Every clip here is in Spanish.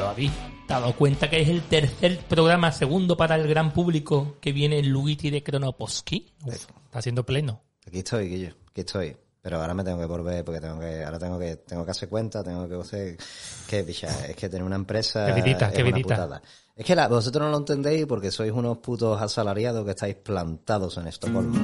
Pero habéis dado cuenta que es el tercer programa, segundo para el gran público, que viene Luigi de Kronoposki. Está siendo pleno. Aquí estoy, Guillo, aquí estoy. Pero ahora me tengo que volver porque tengo que hacer cuenta, tengo que hacer que picha, es que tener una empresa Qué vidita, es qué una vidita. putada. Es que vosotros no lo entendéis porque sois unos putos asalariados que estáis plantados en Estocolmo.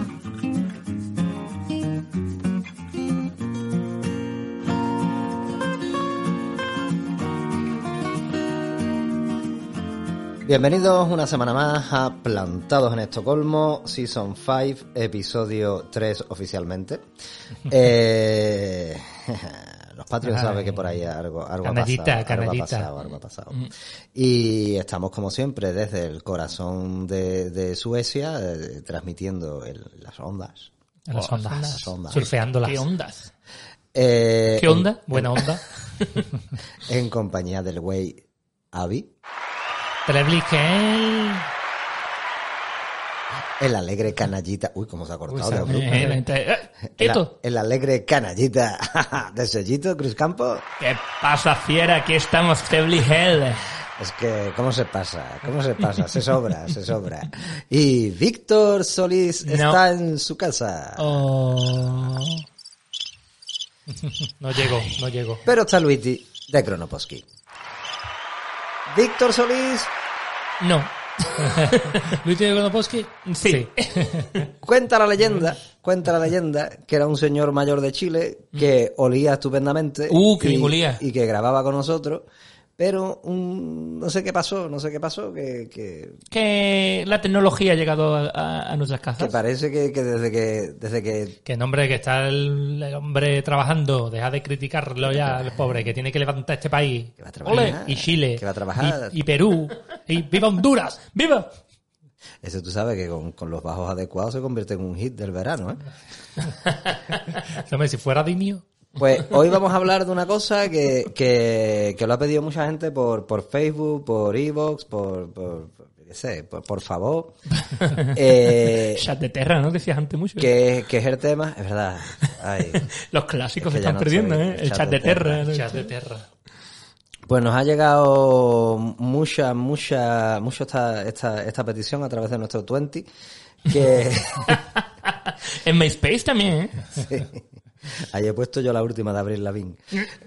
Bienvenidos una semana más a Plantados en Estocolmo, Season 5, episodio 3 oficialmente. Los Patreons saben que por ahí algo Canallita, ha pasado, algo ha pasado. Y estamos como siempre desde el corazón de Suecia, transmitiendo las ondas. Las ondas. Las ondas. Surfeándolas. ¿Qué ondas? ¿Qué onda? Buena onda. En compañía del güey Avi. Treblickel. El alegre canallita. Uy, cómo se ha cortado de abrupto. ¿Esto? El alegre canallita de Sellito, Cruz Campo. ¿Qué pasa, fiera? Aquí estamos, Treblickel. Es que, ¿cómo se pasa? Se sobra. Y Víctor Solís está en su casa. Oh. No llego. Pero está Luigi de Kronoposki. Víctor Solís, No. ¿Luigi de Kronoposki? Sí. cuenta la leyenda que era un señor mayor de Chile que olía estupendamente. Que bien olía. Y que grababa con nosotros. Pero no sé qué pasó, Que la tecnología ha llegado a nuestras que casas. parece que desde que Que nombre, que está el hombre trabajando, deja de criticarlo ya, el pobre, que tiene que levantar este país. Que va a trabajar, ¡Ole! Y Chile. que va a trabajar. Y Perú. Y ¡viva Honduras! ¡Viva! eso tú sabes que con los bajos adecuados se convierte en un hit del verano, ¿eh? Hombre, si fuera Dimio. Pues hoy vamos a hablar de una cosa que lo ha pedido mucha gente por Facebook, por iVoox, por favor. Chat de Terra, ¿no? Decías antes mucho. Que es el tema, es verdad. Ay, Los clásicos es que se ya están no perdiendo, soy ¿eh? El chat de Terra. ¿no? Chat de Terra. pues nos ha llegado mucho esta petición a través de nuestro 20, que En MySpace también, ¿eh? sí. Ahí he puesto yo la última de Avril Lavigne.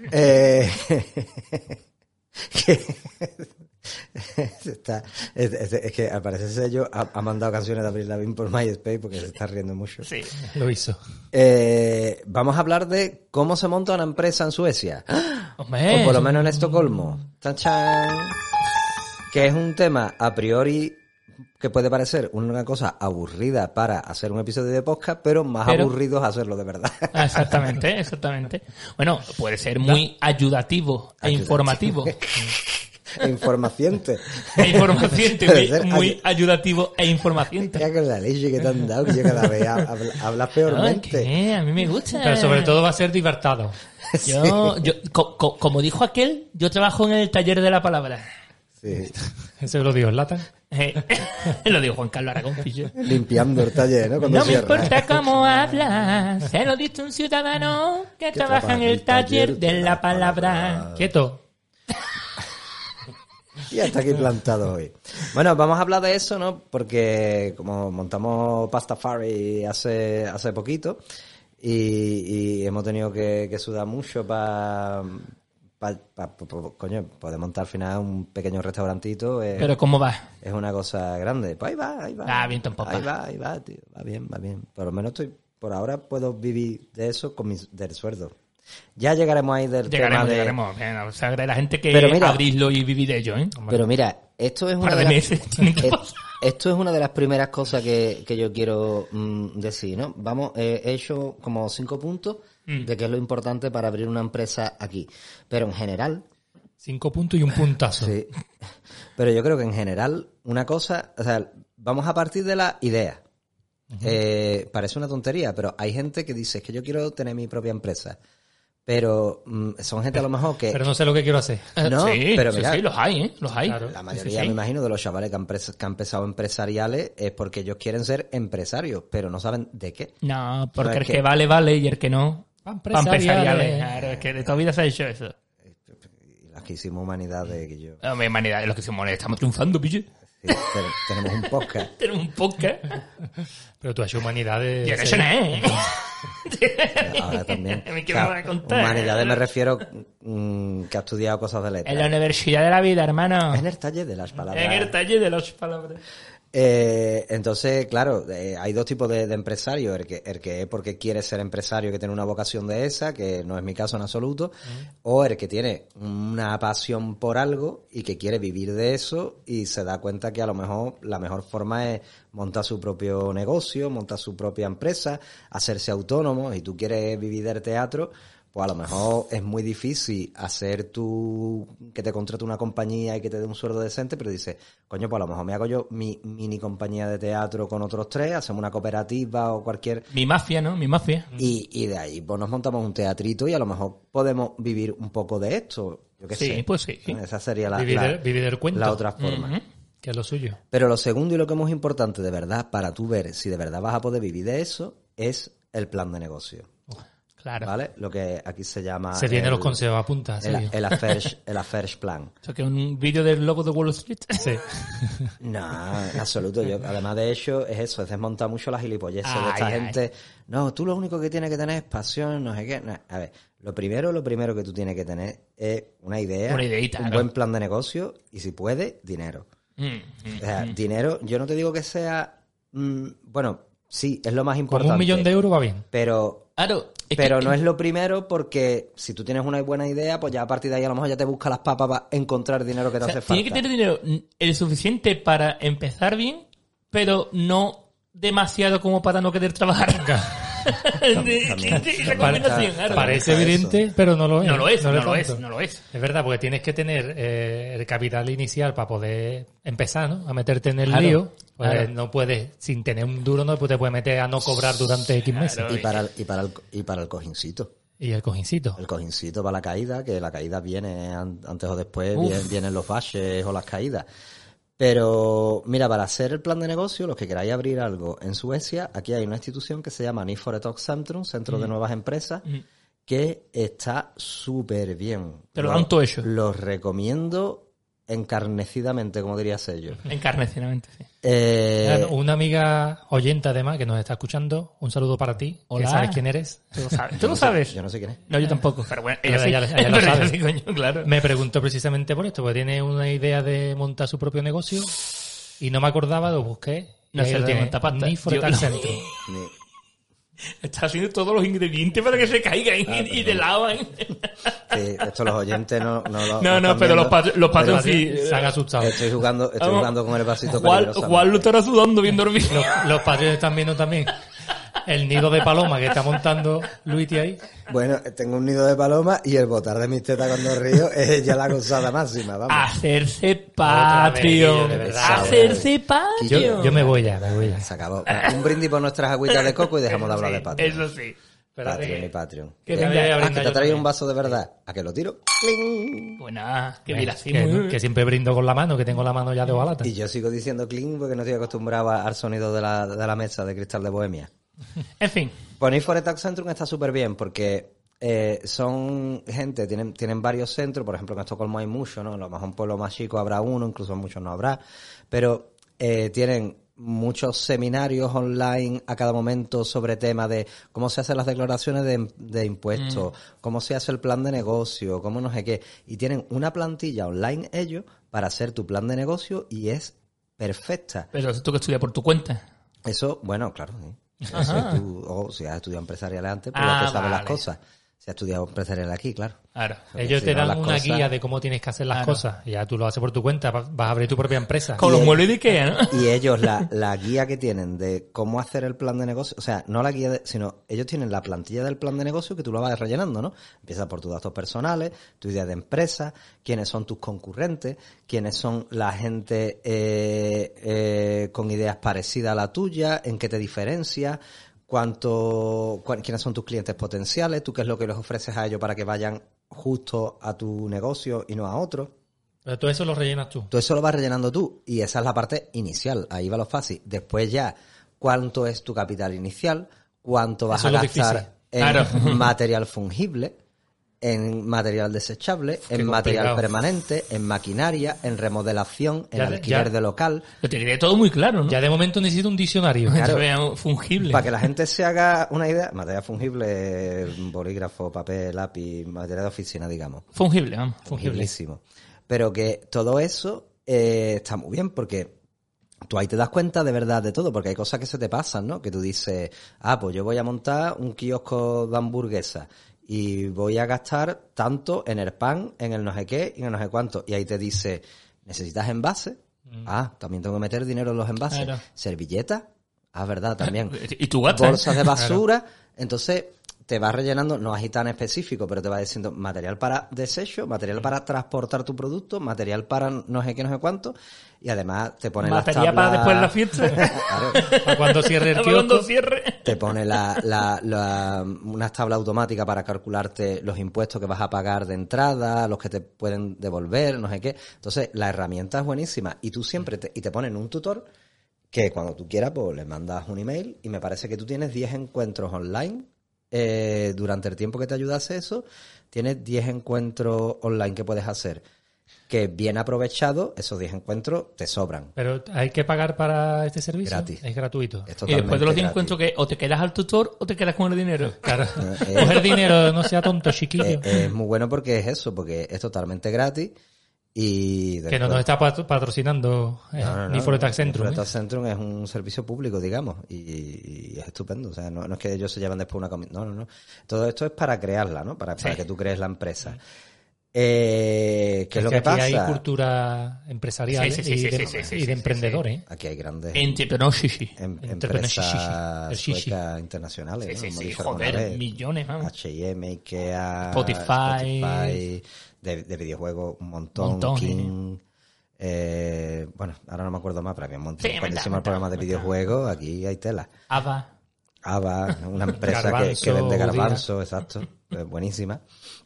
Es que al parecer sello ha mandado canciones de Avril Lavigne por MySpace porque se está riendo mucho. Sí. Lo hizo. Vamos a hablar de cómo se monta una empresa en Suecia. Hombre. O por lo menos en Estocolmo. ¡Chan, chan! Que es un tema a priori que puede parecer una cosa aburrida para hacer un episodio de podcast, pero más aburrido es hacerlo de verdad. Exactamente. Bueno, puede ser muy ayudativo e informativo. Informaciente. Muy ayudativo e informaciente. Ya con la leche que te han dado, que yo cada vez hablas peormente. ¿Qué? A mí me gusta. Pero sobre todo va a ser divertido. Como dijo aquel, yo trabajo en el taller de la palabra. Sí. Eso lo digo, Latan. Lo dijo Juan Carlos Aragón Fischer. Limpiando el taller, ¿no? Cuando No me cierra. importa cómo hablas, se lo dice un ciudadano que trabaja en el taller de la palabra. Quieto. Y hasta aquí plantado hoy. Bueno, vamos a hablar de eso, ¿no? Porque como montamos Pastafari hace poquito y hemos tenido que sudar mucho para poder montar al final un pequeño restaurantito. Pero ¿cómo va? Es una cosa grande. Pues ahí va. Ah, bien tampoco. Ahí va, tío. Va bien. Por lo menos por ahora puedo vivir de eso del sueldo. Ya llegaremos ahí del tema de... Llegaremos. Bueno, o sea, de la gente que Pero mira, abrirlo y vivir de ello, ¿eh? Pero mira, esto es Un una par de meses. esto es una de las primeras cosas que yo quiero decir, ¿no? He hecho como 5 puntos de qué es lo importante para abrir una empresa aquí. Pero en general... 5 puntos y un puntazo. Sí. Pero yo creo que en general una cosa... O sea, vamos a partir de la idea. Parece una tontería, pero hay gente que dice que yo quiero tener mi propia empresa. Pero son gente a lo mejor que... Pero no sé lo que quiero hacer. No, sí, pero mira, sí, los hay, ¿eh? Los hay. Claro. la mayoría, Sí. me imagino, de los chavales que han empezado empresariales es porque ellos quieren ser empresarios, pero no saben de qué. No, porque ¿Sabes el qué? que vale y el que no... Pa' Pa' empresariales. empresariales. Claro, es que de toda vida se ha hecho eso. Aquí hicimos humanidades, que yo. Hombre, humanidad, los que se molen, estamos triunfando, piche. Sí, tenemos un podcast. Tenemos un podcast. Pero tú has hecho humanidades... Yo no sé nada, ¿eh? Ahora también. ¿Qué me vas a contar? Humanidades me refiero que ha estudiado cosas de letras. En la universidad de la vida, hermano. En el taller de las palabras. En el taller de las palabras. Entonces, claro, hay dos tipos de empresarios. El que es porque quiere ser empresario, que tiene una vocación de esa, que no es mi caso en absoluto, o el que tiene una pasión por algo y que quiere vivir de eso y se da cuenta que a lo mejor la mejor forma es montar su propio negocio, montar su propia empresa, hacerse autónomo. Y tú quieres vivir del teatro, pues a lo mejor es muy difícil que te contrate una compañía y que te dé un sueldo decente, pero dices, coño, pues a lo mejor me hago yo mi mini compañía de teatro con otros 3, hacemos una cooperativa o cualquier... Mi mafia, ¿no? Mi mafia. Y de ahí pues nos montamos un teatrito y a lo mejor podemos vivir un poco de esto, yo qué sé. Sí, pues sí. Esa sería Vivir del cuento. la otra forma. Que es lo suyo. Pero lo segundo y lo que es muy importante de verdad para tú ver si de verdad vas a poder vivir de eso es el plan de negocio. Claro. ¿Vale? Lo que aquí se llama... Se tiene los consejos a punta. el affairs plan. ¿Eso que es un vídeo del logo de Wall Street? Sí. No, en absoluto. Yo, además de hecho, es eso, es desmontar mucho las gilipolleces de esta gente. No, tú lo único que tienes que tener es pasión, no sé qué. No. A ver, lo primero que tú tienes que tener es una idea, Una ideita, un ¿no? buen plan de negocio y, si puede, dinero. O sea, dinero, yo no te digo que sea... bueno, sí, es lo más importante. Como 1 millón de euros va bien. Pero... Claro. Pero no es lo primero, porque si tú tienes una buena idea, pues ya a partir de ahí a lo mejor ya te buscas las papas para encontrar dinero que te hace falta. Tiene que tener dinero el suficiente para empezar bien, pero no demasiado como para no querer trabajar. Esa combinación, claro. Parece evidente, pero no lo es. No lo es, tanto. no lo es. Es verdad, porque tienes que tener el capital inicial para poder empezar, ¿no? A meterte en el Claro, lío. Pues claro. no puedes, sin tener un duro, no te puedes meter a no cobrar durante X meses. Claro. Y para el cojincito. Y el cojincito. El cojincito para la caída, que la caída viene antes o después, Uf. vienen los baches o las caídas. Pero, mira, para hacer el plan de negocio, los que queráis abrir algo en Suecia, aquí hay una institución que se llama Nyföretagscentrum, Centro de Nuevas Empresas, que está súper bien. Te lo dan todo hecho. Los recomiendo encarnecidamente, como diría Sello. Encarnecidamente, sí. Una amiga oyente, además, que nos está escuchando, un saludo para ti, Hola. que sabes quién eres. ¿Tú lo sabes? ¿Tú lo sabes? Yo no sé quién es. No, yo tampoco. Pero bueno, Pero ella sí. ella lo Pero sabe. ella sí, coño, claro. Me preguntó precisamente por esto, porque tiene una idea de montar su propio negocio y no me acordaba, lo busqué. No y ahí sé lo de tiene. Montapasta. Nyföretagscentrum. Ni- Está haciendo todos los ingredientes para que se caigan y de lado. Sí, esto los oyentes no lo No, están pero viendo, los patrons pero sí. Se han asustado. Estoy jugando con el vasito Juan peligrosamente. lo estará sudando bien dormido. Los padres están viendo también el nido de paloma que está montando Luigi ahí. Bueno, tengo un nido de paloma y el botar de mis tetas cuando río es ya la gozada máxima, vamos. Hacerse Otra vez, Patreon. de verdad. Hacerse Patreon. Yo me voy ya. Se acabó. Un brindis por nuestras agüitas de coco y dejamos de hablar de Patreon. Eso sí. Patreon y Patreon. Que Que venga, que brinda te yo trae también. un vaso de verdad. ¿A que lo tiro? ¡Cling! Buena. Que Que, mira, sí. que siempre brindo con la mano, que tengo la mano ya de hojalata. Y yo sigo diciendo cling porque no estoy acostumbrado al sonido de la mesa de cristal de Bohemia. En fin. Pues Nyföretagscentrum está súper bien porque son gente, tienen varios centros, por ejemplo en Estocolmo hay muchos, ¿no? A lo mejor en un pueblo más chico habrá uno, incluso en muchos no habrá, pero tienen muchos seminarios online a cada momento sobre temas de cómo se hacen las declaraciones de impuestos, cómo se hace el plan de negocio, cómo no sé qué, y tienen una plantilla online ellos para hacer tu plan de negocio y es perfecta. Pero tú que estudias por tu cuenta. Eso, bueno, claro, sí. Ajá. Si has estudiado empresariales antes, pues ya te sabes las vale. cosas. Si has estudiado empresarial aquí, claro. Claro. Porque Ellos si te no, dan las una cosas- guía de cómo tienes que hacer las Claro. cosas. Y ya tú lo haces por tu cuenta, vas a abrir tu propia empresa. Con los muebles de Ikea, ¿no? Y ellos, la guía que tienen de cómo hacer el plan de negocio, o sea, no la guía, sino ellos tienen la plantilla del plan de negocio que tú lo vas rellenando, ¿no? Empiezas por tus datos personales, tu idea de empresa, quiénes son tus concurrentes, quiénes son la gente con ideas parecidas a la tuya, en qué te diferencia, quiénes son tus clientes potenciales, tú qué es lo que les ofreces a ellos para que vayan justo a tu negocio y no a otro. Pero todo eso lo rellenas tú. Todo eso lo vas rellenando tú y esa es la parte inicial, ahí va lo fácil. Después ya, ¿cuánto es tu capital inicial? ¿Cuánto vas Eso a es lo gastar difícil. en Claro. material fungible? en material desechable, Qué en material complicado. permanente, en maquinaria, en remodelación, en Ya- alquiler ya- de local. Lo tiene todo muy claro, ¿no? Ya de momento necesito un diccionario. Claro. Se vea fungible. Para que la gente se haga una idea, material fungible, bolígrafo, papel, lápiz, material de oficina, digamos. Fungible, vamos. Fungibilísimo. Pero que todo eso está muy bien porque tú ahí te das cuenta de verdad de todo, porque hay cosas que se te pasan, ¿no? Que tú dices, pues yo voy a montar un kiosco de hamburguesa y voy a gastar tanto en el pan, en el no sé qué y en el no sé cuánto. Y ahí te dice, ¿necesitas envases? También tengo que meter dinero en los envases. Claro. ¿Servilletas? Verdad, también. Y tú gastas. Bolsas de basura. Entonces te vas rellenando, no es tan específico, pero te va diciendo material para desecho, material para transportar tu producto, material para no sé qué, no sé cuánto, y además te pone Materia las tablas... para después la fiesta. Claro, Para cuando cierre el Para cuando kiosco. cierre. te pone unas tablas automáticas para calcularte los impuestos que vas a pagar de entrada, los que te pueden devolver, no sé qué. Entonces, la herramienta es buenísima y tú siempre te ponen un tutor que cuando tú quieras, pues le mandas un email y me parece que tú tienes 10 encuentros online. Durante el tiempo que te ayudase eso, tienes 10 encuentros online que puedes hacer. Que bien aprovechado, esos 10 encuentros te sobran. Pero hay que pagar para este servicio. Gratis. Es gratuito. Es Y después de los 10 totalmente encuentros que o te quedas al tutor o te quedas con el dinero. Claro. Coger dinero, no sea tonto, chiquillo. Es muy bueno porque es eso, porque es totalmente gratis y Que no nos está patrocinando ni Foretax Centrum. Foretax Centrum es un servicio público, digamos, y es estupendo. O sea, no es que ellos se lleven después una comisión. No. Todo esto es para crearla, ¿no? Para que tú crees la empresa. ¿Qué es lo que aquí pasa? hay cultura empresarial Sí, y de emprendedores. Aquí hay grandes Entrepreneurship. empresas El shishi. suecas internacionales. Sí, ¿no? sí, Hemos sí, dicho alguna joder, vez. millones, vamos. H&M, Ikea, Spotify. de videojuegos un montón, King, bueno, ahora no me acuerdo más, pero había un montón. Sí, Cuando verdad, hicimos el programa de videojuegos, aquí hay tela. Ava. Ava, una empresa Garbanzo, que vende garbanzo, exacto, buenísima.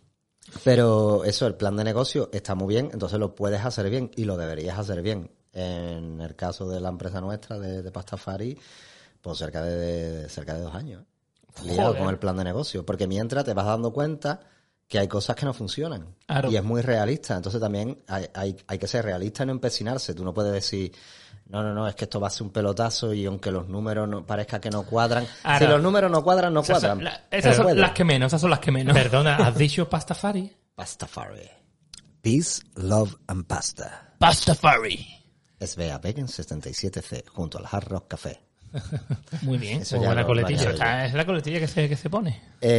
Pero eso, el plan de negocio está muy bien, entonces lo puedes hacer bien y lo deberías hacer bien. En el caso de la empresa nuestra, de Pastafari, pues cerca de 2 años. Liado Joder. con el plan de negocio. Porque mientras te vas dando cuenta que hay cosas que no funcionan. Claro. Y es muy realista. Entonces también hay que ser realista y no empecinarse. Tú no puedes decir, no, es que esto va a ser un pelotazo y aunque los números no parezca que no cuadran. Ahora, si los números no cuadran, no cuadran. Esas Puede. son las que menos, esas son las que menos. Perdona, ¿has dicho Pastafari? Pastafari. Peace, Love and Pasta. Pastafari. SBA Vegan 77C, junto al Hard Rock Café. Muy bien. Eso Muy ya buena lo coletilla. añado yo. Esta es la coletilla que se pone.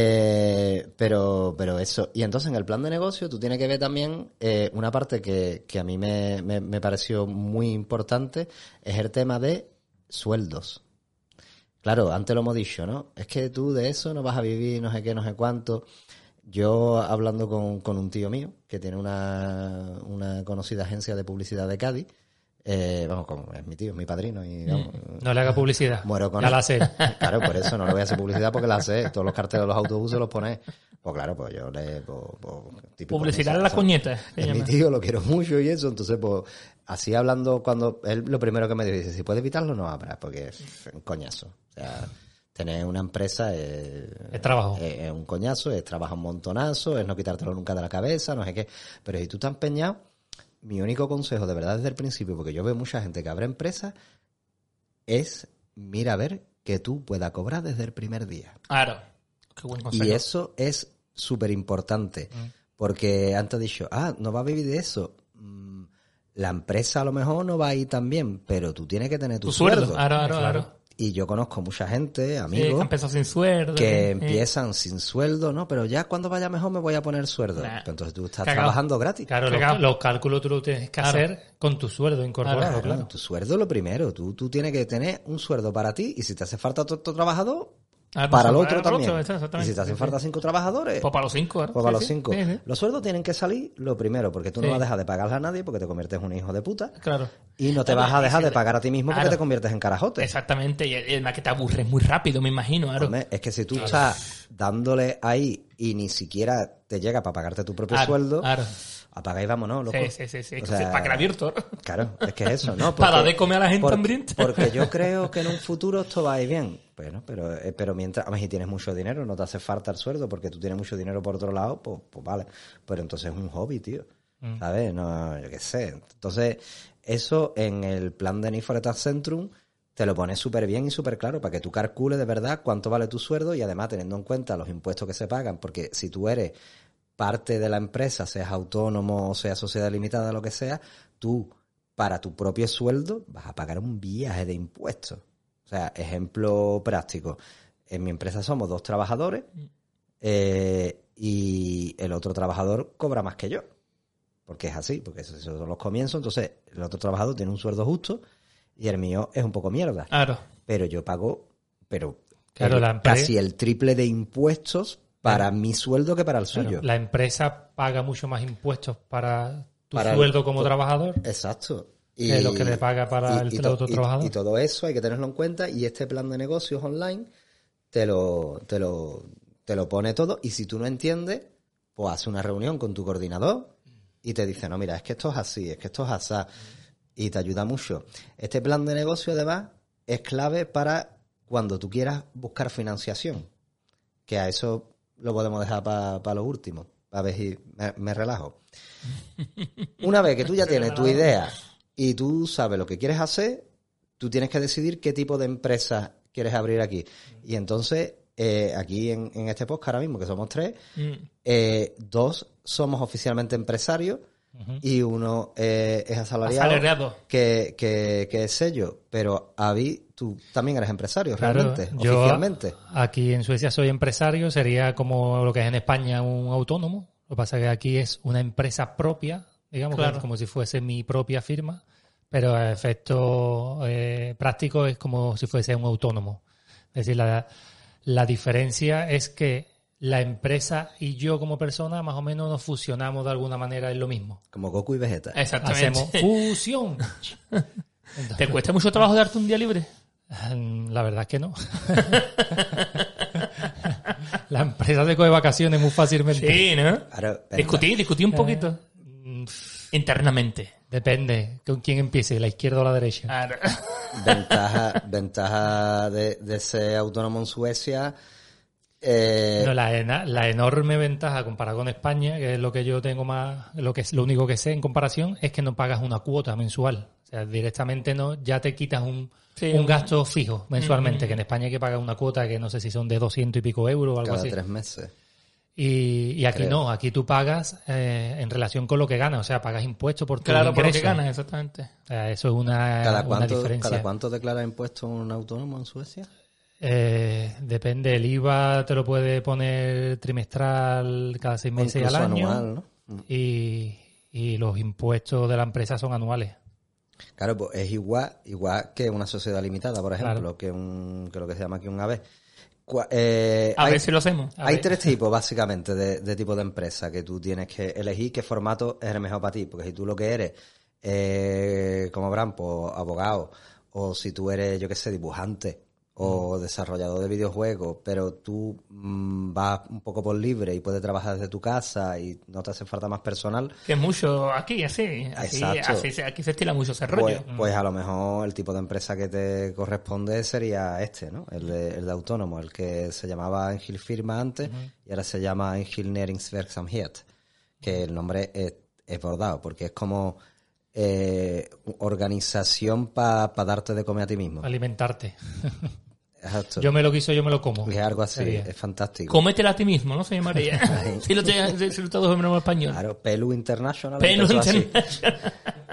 Pero eso. Y entonces en el plan de negocio tú tienes que ver también una parte que a mí me pareció muy importante, es el tema de sueldos. Claro, antes lo hemos dicho, ¿no? Es que tú de eso no vas a vivir, no sé qué, no sé cuánto. Yo hablando con un tío mío que tiene una conocida agencia de publicidad de Cádiz, es mi tío, es mi padrino y vamos, No le haga publicidad. muero con Ya él. la sé. Claro, por eso no le voy a hacer publicidad porque la sé. Todos los carteles de los autobuses los pone. Pues claro, pues yo le... típico, Publicidad ¿no? en la coñeta. se Es mi llama. tío, lo quiero mucho y eso. Entonces, pues, así hablando, cuando él lo primero que me dice, si puedes evitarlo, no abras, porque es un coñazo. O sea, tener una empresa es trabajo. Es un coñazo, es trabajo un montonazo, es no quitártelo nunca de la cabeza, no sé qué. Pero si tú te has empeñado, mi único consejo, de verdad, desde el principio, porque yo veo mucha gente que abre empresas, es mira a ver que tú puedas cobrar desde el primer día. Claro. Qué buen consejo. Y eso es súper importante, porque antes he dicho, no va a vivir de eso. La empresa a lo mejor no va a ir tan bien, pero tú tienes que tener tu sueldo. Claro. Y yo conozco mucha gente, Sí, amigos, que empezó sin sueldo. que empiezan sin sueldo, ¿no? Pero ya cuando vaya mejor me voy a poner sueldo. Nah. Pero entonces tú estás Cagao. trabajando gratis. Claro, Cagao. los cálculos tú lo tienes que hacer con tu sueldo incorporado, claro. Tu sueldo lo primero. Tú tienes que tener un sueldo para ti y si te hace falta otro trabajador, para el otro también. Exactamente. Y si te hacen falta 5 trabajadores, Pues para los 5, ¿verdad? pues para Sí, los 5. sí, sí. Los sueldos tienen que salir lo primero, porque tú no Sí. vas a dejar de pagarle a nadie porque te conviertes en un hijo de puta. Claro. Y no te vas a dejar de pagar a ti mismo porque Claro. te conviertes en carajote. Exactamente. Y además que te aburres muy rápido, me imagino, claro. Hombre, es que si tú estás dándole ahí y ni siquiera te llega para pagarte tu propio Claro, sueldo, claro. apaga y vámonos, loco. Sí. O sea, Para que la abierto. Claro, es que es eso, ¿no? Para de comer a la gente hambrienta. Porque yo creo que en un futuro esto va a ir bien. Bueno, pero mientras, a ver, si tienes mucho dinero, no te hace falta el sueldo, porque tú tienes mucho dinero por otro lado, pues vale. Pero entonces es un hobby, tío. ¿Sabes? No, yo qué sé. Entonces, eso en el plan de Need for Speed Centrum te lo pones súper bien y súper claro para que tú calcules de verdad cuánto vale tu sueldo y además teniendo en cuenta los impuestos que se pagan, porque si tú eres parte de la empresa, seas autónomo o seas sociedad limitada, lo que sea, tú para tu propio sueldo vas a pagar un viaje de impuestos. O sea, ejemplo práctico. En mi empresa somos 2 trabajadores y el otro trabajador cobra más que yo. Porque es así, porque esos son los comienzos. Entonces, el otro trabajador tiene un sueldo justo y el mío es un poco mierda. Claro. Pero yo pago Claro, la casi el triple de impuestos para mi sueldo que para el Claro, suyo. la empresa paga mucho más impuestos para tu Para sueldo como trabajador Exacto. que lo que le paga para el otro trabajador. Y todo eso hay que tenerlo en cuenta y este plan de negocios online te lo pone todo y si tú no entiendes, pues hace una reunión con tu coordinador y te dice, no, mira, es que esto es así, es que esto es así y te ayuda mucho. Este plan de negocio además es clave para cuando tú quieras buscar financiación, que a eso lo podemos dejar para lo último, a ver si me relajo. Una vez que tú ya tienes tu idea y tú sabes lo que quieres hacer, tú tienes que decidir qué tipo de empresa quieres abrir aquí. Y entonces, aquí en este podcast ahora mismo, que somos 3, 2 somos oficialmente empresarios y uno es asalariado, que es sello. Pero Avi, tú también eres empresario, realmente, yo oficialmente. Aquí en Suecia soy empresario, sería como lo que es en España un autónomo. Lo que pasa es que aquí es una empresa propia, digamos, Claro. como si fuese mi propia firma, pero a efecto práctico es como si fuese un autónomo. Es decir, la diferencia es que la empresa y yo como persona más o menos nos fusionamos de alguna manera en lo mismo. Como Goku y Vegeta. Exactamente. Hacemos fusión. ¿Te cuesta mucho trabajo darte un día libre? La verdad es que no. La empresa se coge vacaciones muy fácilmente. Sí, ¿no? Claro, Discutí un poquito. Internamente. Depende con quién empiece, la izquierda o la derecha. Claro. Ventaja de ser autónomo en Suecia. No, la enorme ventaja comparado con España, que es lo que yo tengo más, lo único que sé en comparación, es que no pagas una cuota mensual. O sea, directamente no, ya te quitas un gasto fijo mensualmente, que en España hay que pagar una cuota que no sé si son de 200 y pico euros o algo Cada así. 3 meses. Y aquí Creo. no, aquí tú pagas en relación con lo que ganas, o sea, pagas impuestos por tu Claro, por lo que ingreso. ganas, exactamente. O sea, eso es una diferencia. ¿Cada cuánto declara impuestos un autónomo en Suecia? Depende, el IVA te lo puede poner trimestral cada 6 meses Incluso al año. anual, ¿no? Y los impuestos de la empresa son anuales. Claro, pues es igual que una sociedad limitada, por ejemplo, Claro. que lo que se llama aquí un AB. A ver si lo hacemos. Hay 3 tipos, básicamente, de tipo de empresa que tú tienes que elegir qué formato es el mejor para ti. Porque si tú lo que eres, como Bram, pues abogado, o si tú eres, yo qué sé, dibujante o desarrollador de videojuegos, pero tú vas un poco por libre y puedes trabajar desde tu casa y no te hace falta más personal, Que es mucho aquí, así. Exacto. Aquí se estila mucho ese rollo. pues a lo mejor el tipo de empresa que te corresponde sería este, ¿no? El de autónomo, el que se llamaba Engil Firma antes y ahora se llama Engil Näringsverksamhet, que el nombre es bordado, porque es como organización para darte de comer a ti mismo. Alimentarte. Exacto. Yo me lo quiso, yo me lo como. Es algo así, Sería. es fantástico. Cómetela a ti mismo, ¿no? Se llamaría. si lo tradujo en español. Claro, Pelu International. Pelu empezó así. International.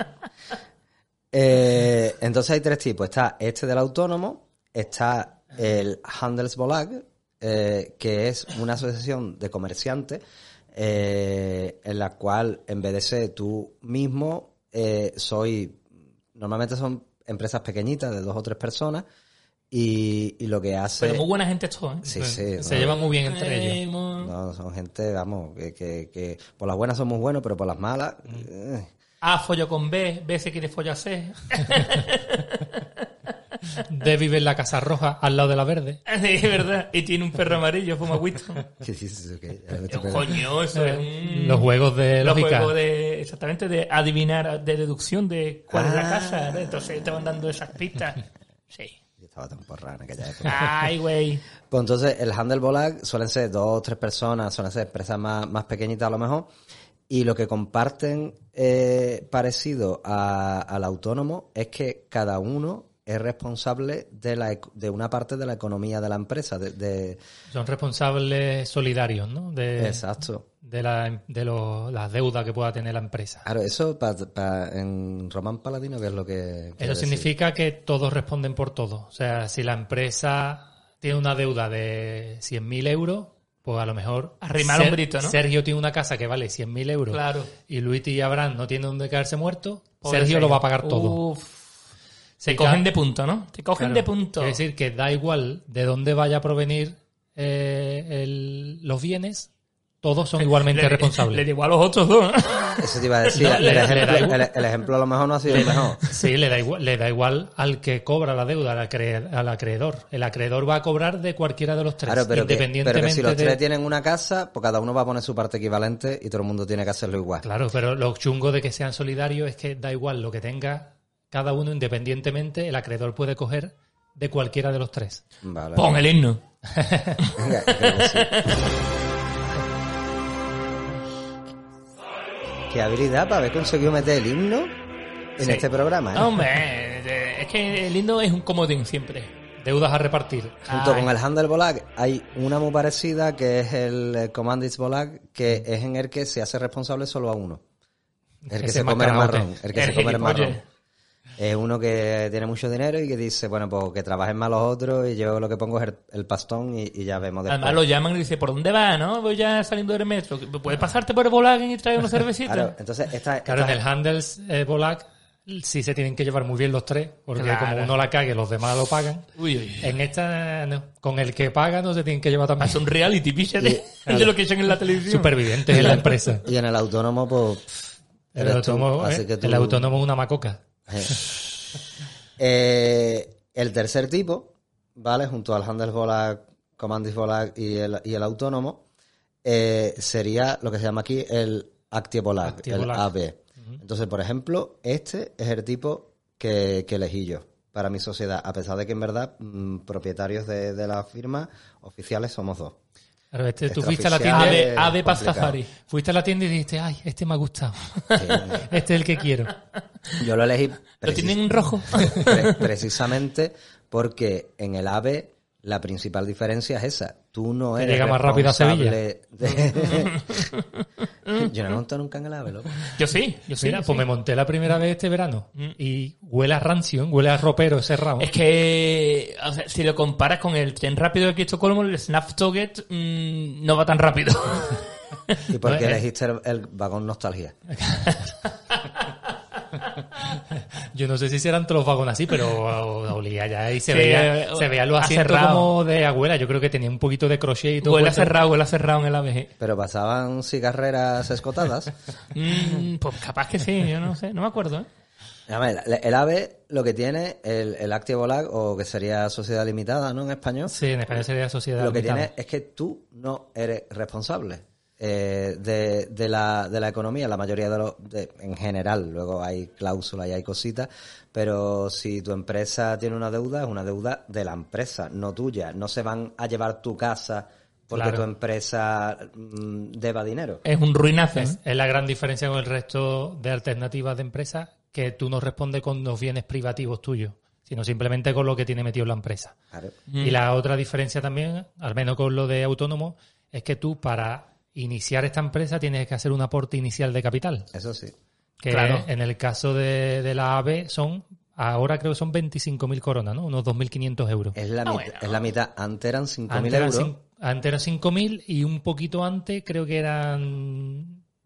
Entonces hay 3 tipos. Está este del autónomo, está el Handelsbolag, que es una asociación de comerciantes en la cual en vez de ser tú mismo, normalmente son empresas pequeñitas de 2 o 3 personas y lo que hace... Pero muy buena gente esto, ¿eh? Sí, Se no, llevan muy bien entre ellos. no, son gente, vamos, que por las buenas son muy buenos, pero por las malas... A folla con B, B se quiere follar C. vive en la Casa Roja, al lado de la verde. Sí, es verdad. Y tiene un perro amarillo, fuma Winston. ¿Qué dices? Coño, eso es un... Los juegos de Los lógica. juegos exactamente, de adivinar, de deducción de cuál es la casa. Entonces te van dando esas pistas. Sí. Yo estaba tan porrada en aquella época. Ay, güey. Pues entonces, el Handelsbolag suelen ser 2 o 3 personas, suelen ser empresas más pequeñitas a lo mejor, y lo que comparten parecido al autónomo es que cada uno es responsable de una parte de la economía de la empresa. Son responsables solidarios, ¿no? Exacto. De las deudas que pueda tener la empresa. Claro, eso en Román Paladino, ¿qué es lo que Eso significa que todos responden por todo. O sea, si la empresa tiene una deuda de 100.000 euros, pues a lo mejor arrimar un grito, ¿no? Sergio tiene una casa que vale 100.000 euros, claro, y Luis y Abraham no tienen donde quedarse muertos, Sergio lo va a pagar todo. Te cogen de punto, ¿no? Te cogen de punto. Es decir, que da igual de dónde vaya a provenir los bienes, todos son igualmente responsables. Le da igual a los otros dos, ¿no? Eso te iba a decir. El ejemplo a lo mejor no ha sido el mejor. Sí, le da igual al que cobra la deuda, al acreedor. El acreedor va a cobrar de cualquiera de los tres. Claro, pero independientemente que si los tres tienen una casa, pues cada uno va a poner su parte equivalente y todo el mundo tiene que hacerlo igual. Claro, pero lo chungo de que sean solidarios es que da igual lo que tenga cada uno independientemente, el acreedor puede coger de cualquiera de los tres. Vale. Pon el himno. Venga, creo que sí. Qué habilidad para haber conseguido meter el himno en este programa, ¿eh? Hombre, es que el himno es un comodín siempre. Deudas a repartir. Junto con el Handelsbolag hay una muy parecida que es el Kommanditbolag, que es en el que se hace responsable solo a uno. El que se come el marrón. El que se come el marrón. Es uno que tiene mucho dinero y que dice, bueno, pues que trabajen más los otros y yo lo que pongo es el pastón y ya vemos después. Además lo llaman y dicen, ¿por dónde vas, no? Voy ya saliendo del metro. ¿Puedes pasarte por el Volkswagen y traer una cervecita? Claro, entonces en el Handelsbolag sí se tienen que llevar muy bien los tres, porque como uno la cague, los demás lo pagan. Uy. En esta, no. Con el que paga no se tienen que llevar también. Es un reality, píchate, de lo que echan en la televisión. Supervivientes en la empresa. Y en el autónomo, pues... El autónomo es una macoca. El tercer tipo, ¿vale? Junto al Handelsbolag, Kommanditbolag y el autónomo, sería lo que se llama aquí el Aktiebolag, el AB. Entonces, por ejemplo, este es el tipo que elegí yo para mi sociedad, a pesar de que en verdad propietarios de la firma oficiales somos 2. Claro, tú fuiste a la tienda AB Pastafari. Fuiste a la tienda y dijiste, ay, este me ha gustado. Sí. Este es el que quiero. Yo lo elegí. ¿Lo tienen en rojo? Precisamente porque en el AVE la principal diferencia es esa. Tú no eres llega más rápido a Sevilla. Yo no he montado nunca en el AVE, loco. Yo sí. Mira, pues me monté la primera vez este verano y huele a rancio, huele a ropero cerrado. Es que, o sea, si lo comparas con el tren rápido de aquí a Estocolmo, el Snabbtåget no va tan rápido. ¿Y por qué elegiste el vagón nostalgia? Yo no sé si serán todos los vagones así, pero olía ya y se veía los asientos como de abuela. Yo creo que tenía un poquito de crochet y todo. Huele a cerrado en el AVG. ¿Pero pasaban cigarreras escotadas? Pues capaz que sí, yo no sé, no me acuerdo, ¿eh? A ver, el AVE lo que tiene, el Aktiebolag, o que sería Sociedad Limitada, ¿no? En español. Sí, en español sería Sociedad Limitada. Lo que Limitada. tiene es que tú no eres responsable de la economía, la mayoría en general. Luego hay cláusulas y hay cositas, pero si tu empresa tiene una deuda, es una deuda de la empresa, no tuya. No se van a llevar tu casa porque tu empresa deba dinero. Es un ruinazo. Es la gran diferencia con el resto de alternativas de empresas, que tú no respondes con los bienes privativos tuyos, sino simplemente con lo que tiene metido la empresa. Claro. Y la otra diferencia también, al menos con lo de autónomo, es que tú para iniciar esta empresa tienes que hacer un aporte inicial de capital. Eso sí. Que en el caso de la AB ahora creo que son 25.000 coronas, ¿no? Unos 2.500 euros. Es la mitad. Antes eran 5.000 euros. Antes eran 5.000 y un poquito antes creo que eran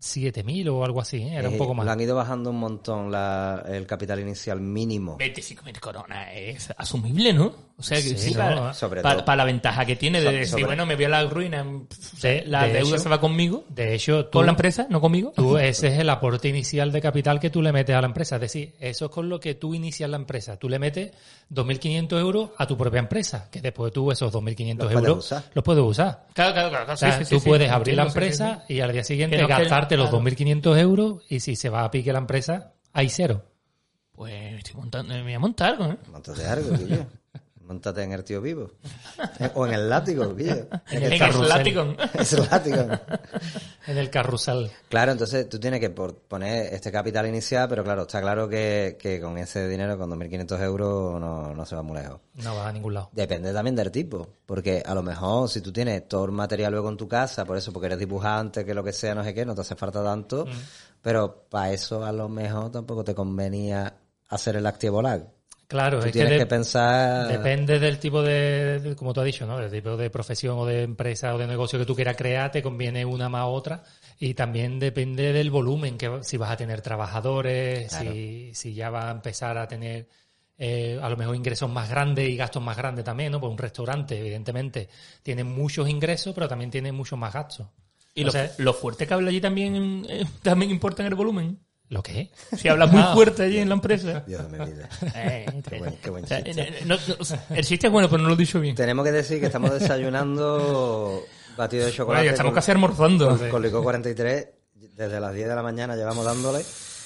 7.000 o algo así, era un poco más. Lo han ido bajando un montón el capital inicial mínimo. 25.000 coronas es asumible, ¿no? O sea, que Sí, sí, no, para la ventaja que tiene de decir, bueno, me voy a la ruina, la de deuda hecho, se va conmigo, De hecho, tú, con la empresa, no conmigo. ese es el aporte inicial de capital que tú le metes a la empresa. Es decir, eso es con lo que tú inicias la empresa. Tú le metes 2.500 euros a tu propia empresa, que después tú esos 2.500 euros los puedes usar. Claro. O sea, tú puedes abrir la empresa y al día siguiente gastarte los 2.500 euros y si se va a pique la empresa, hay cero. Pues estoy montando, me voy a montar algo, ¿eh? Móntate algo, Guillo. Móntate en el tío vivo. O en el látigo, Guillo. En el látigo. Es el látigo. En el carrusel. Claro, entonces tú tienes que poner este capital inicial, pero claro, está claro que con ese dinero, con 2.500 euros, no se va muy lejos. No va a ningún lado. Depende también del tipo, porque a lo mejor si tú tienes todo el material luego en tu casa, por eso, porque eres dibujante, que lo que sea, no sé qué, no te hace falta tanto, pero para eso a lo mejor tampoco te convenía hacer el activo lag. Claro, Tú es tienes que que pensar... depende del tipo como tú has dicho, ¿no? Del tipo de profesión o de empresa o de negocio que tú quieras crear, te conviene una más otra. Y también depende del volumen, que si vas a tener trabajadores, Claro. si ya vas a empezar a tener a lo mejor ingresos más grandes y gastos más grandes también, ¿no? Pues un restaurante, evidentemente, tiene muchos ingresos, pero también tiene muchos más gastos. Y lo fuerte que habla allí también importa en el volumen. ¿Lo qué? Si hablas muy fuerte allí en la empresa. Dios de mi vida. Qué buen O sea, chiste. el chiste es bueno, pero no lo he dicho bien. Tenemos que decir que estamos desayunando batido de chocolate. Bueno, ya estamos casi almorzando. Con licor 43. Desde las 10 de la mañana llevamos dándole.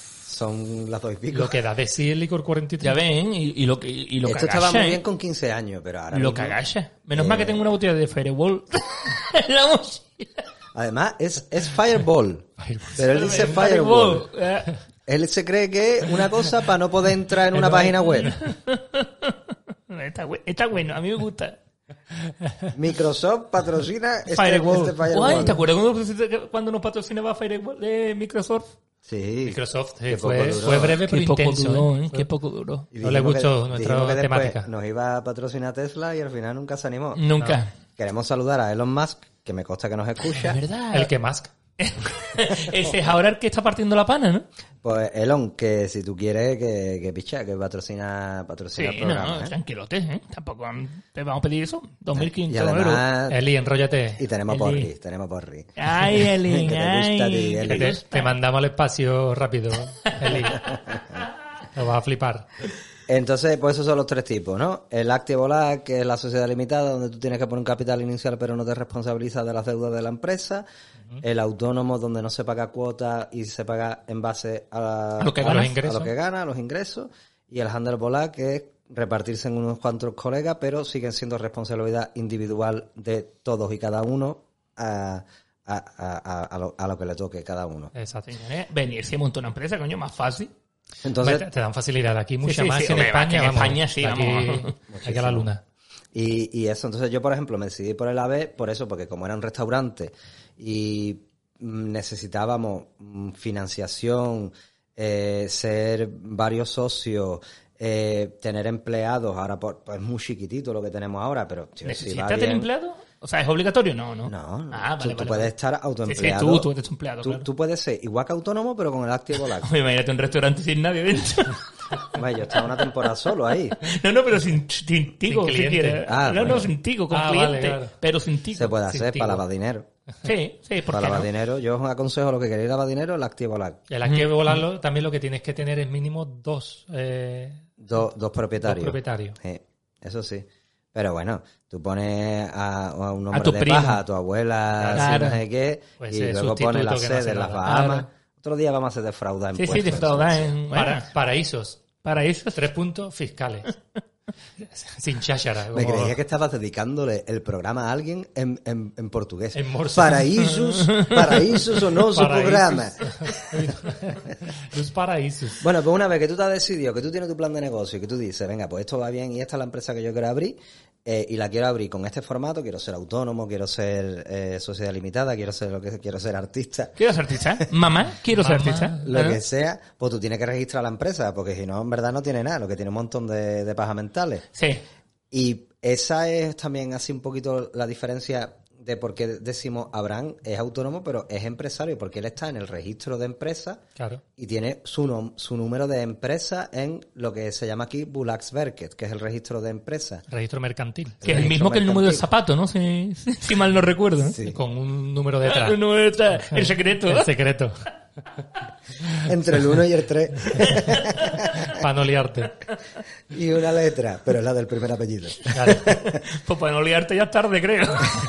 Son las 2 y pico. Lo que da de sí el licor 43. Ya ven, y lo que Esto estaba muy bien con 15 años, pero ahora lo mismo... que agacha. Menos mal que tengo una botella de Fireball en la mochila. Además, es Fireball. Pero él dice Fireball. Él se cree que es una cosa para no poder entrar en una página web. Está bueno, a mí me gusta. Microsoft patrocina Fireball. este Fireball. ¿Te acuerdas cuando nos patrocinaba Fireball de Microsoft? Sí. Microsoft Qué poco duró. fue breve pero Qué poco intenso. duró, ¿eh? Qué poco duró. Y No le dijimos gustó que- nuestra dijimos que después temática. Nos iba a patrocinar Tesla y al final nunca se animó. Nunca. Queremos saludar a Elon Musk, que me consta que nos escucha. Es verdad. El que más. Ese es ahora el que está partiendo la pana, ¿no? Pues Elon, que si tú quieres que picha, que patrocina Sí, el programa. no, ¿eh? tranquilote, ¿eh? Tampoco te vamos a pedir eso. 2.500 Y euros. además, Eli, enróllate. y tenemos Eli. porri. Ay, Eli, Que te gusta a ti, ay. Eli. Te mandamos al espacio rápido, Eli. Lo vas a flipar. Entonces, pues esos son los 3 tipos, ¿no? El Active Lag, que es la sociedad limitada, donde tú tienes que poner un capital inicial pero no te responsabilizas de las deudas de la empresa. El autónomo, donde no se paga cuota y se paga en base a lo que ganas. los ingresos. a lo que gana, a los ingresos. Y el Handle Lag, que es repartirse en unos cuantos colegas, pero siguen siendo responsabilidad individual de todos y cada uno a lo que le toque cada uno. Exacto. Señores, venirse a montar una empresa, coño, más fácil. Entonces, Te dan facilidad aquí, mucha sí, más sí, que en hombre, España. en vamos. España sí, Aquí, vamos. aquí a la luna. y eso, entonces yo, por ejemplo, me decidí por el AVE, por eso, porque como era un restaurante y necesitábamos financiación, ser varios socios, tener empleados, ahora pues es muy chiquitito lo que tenemos ahora, pero tío, si va ¿Necesitas tener bien... empleado? O sea, ¿es obligatorio? No, ¿no? No, Ah, vale, tú vale, puedes vale. estar Sí, autoempleado. tú eres empleado, claro. Tú puedes ser igual que autónomo, pero con el Active Lag. Oye, imagínate un restaurante sin nadie dentro. Hombre, yo estaba una temporada solo ahí. No, pero sin tico, si cliente. quieres. Ah, no, bueno. sin tico, con Ah, cliente, vale, claro. pero sin tico. Se puede Sin hacer tico. para lavar dinero. Sí, ¿por Para qué lavar no? dinero, yo os aconsejo lo que queréis lavar dinero, el Active Lag. El activo volarlo, también lo que tienes que tener es mínimo dos Dos propietarios. propietarios. Sí, eso sí. Pero bueno, tú pones a un hombre tu de primo. paja, a tu abuela, Claro. así, no sé qué, Pues y ese luego pones la sustituto que no hace sede en las nada. Bahamas. Claro. Otro día vamos a hacer defraudar Sí, impuestos. defraudar en... Paraísos. Para eso. 3 puntos fiscales. Sin cháchara. Me como- creía que estabas dedicándole el programa a alguien en portugués. En morse. Paraísos o no su Paraísos. programa. Los paraísos. Bueno, pues una vez que tú te has decidido, que tú tienes tu plan de negocio y que tú dices, venga, pues esto va bien y esta es la empresa que yo quiero abrir y la quiero abrir con este formato, quiero ser autónomo, quiero ser sociedad limitada, quiero ser artista, ¿Quiero ser artista? Mamá, quiero ser Mamá. artista. lo ¿Ah? que sea, pues tú tienes que registrar la empresa, porque si no, en verdad no tiene nada, lo que tiene un montón de pajas mentales. Sí. Y esa es también así un poquito la diferencia de por qué decimos Abraham es autónomo, pero es empresario, porque él está en el registro de empresa y tiene su número de empresa en lo que se llama aquí Bolagsverket, que es el registro de empresa. Registro mercantil. Que es el mismo que el número del zapato, ¿no? Si mal no recuerdo. Sí. Con un número detrás. El número detrás, el secreto. El secreto. Entre el 1 y el 3. Para no liarte. Y una letra, pero es la del primer apellido. Claro. Pues para no liarte ya es tarde, creo.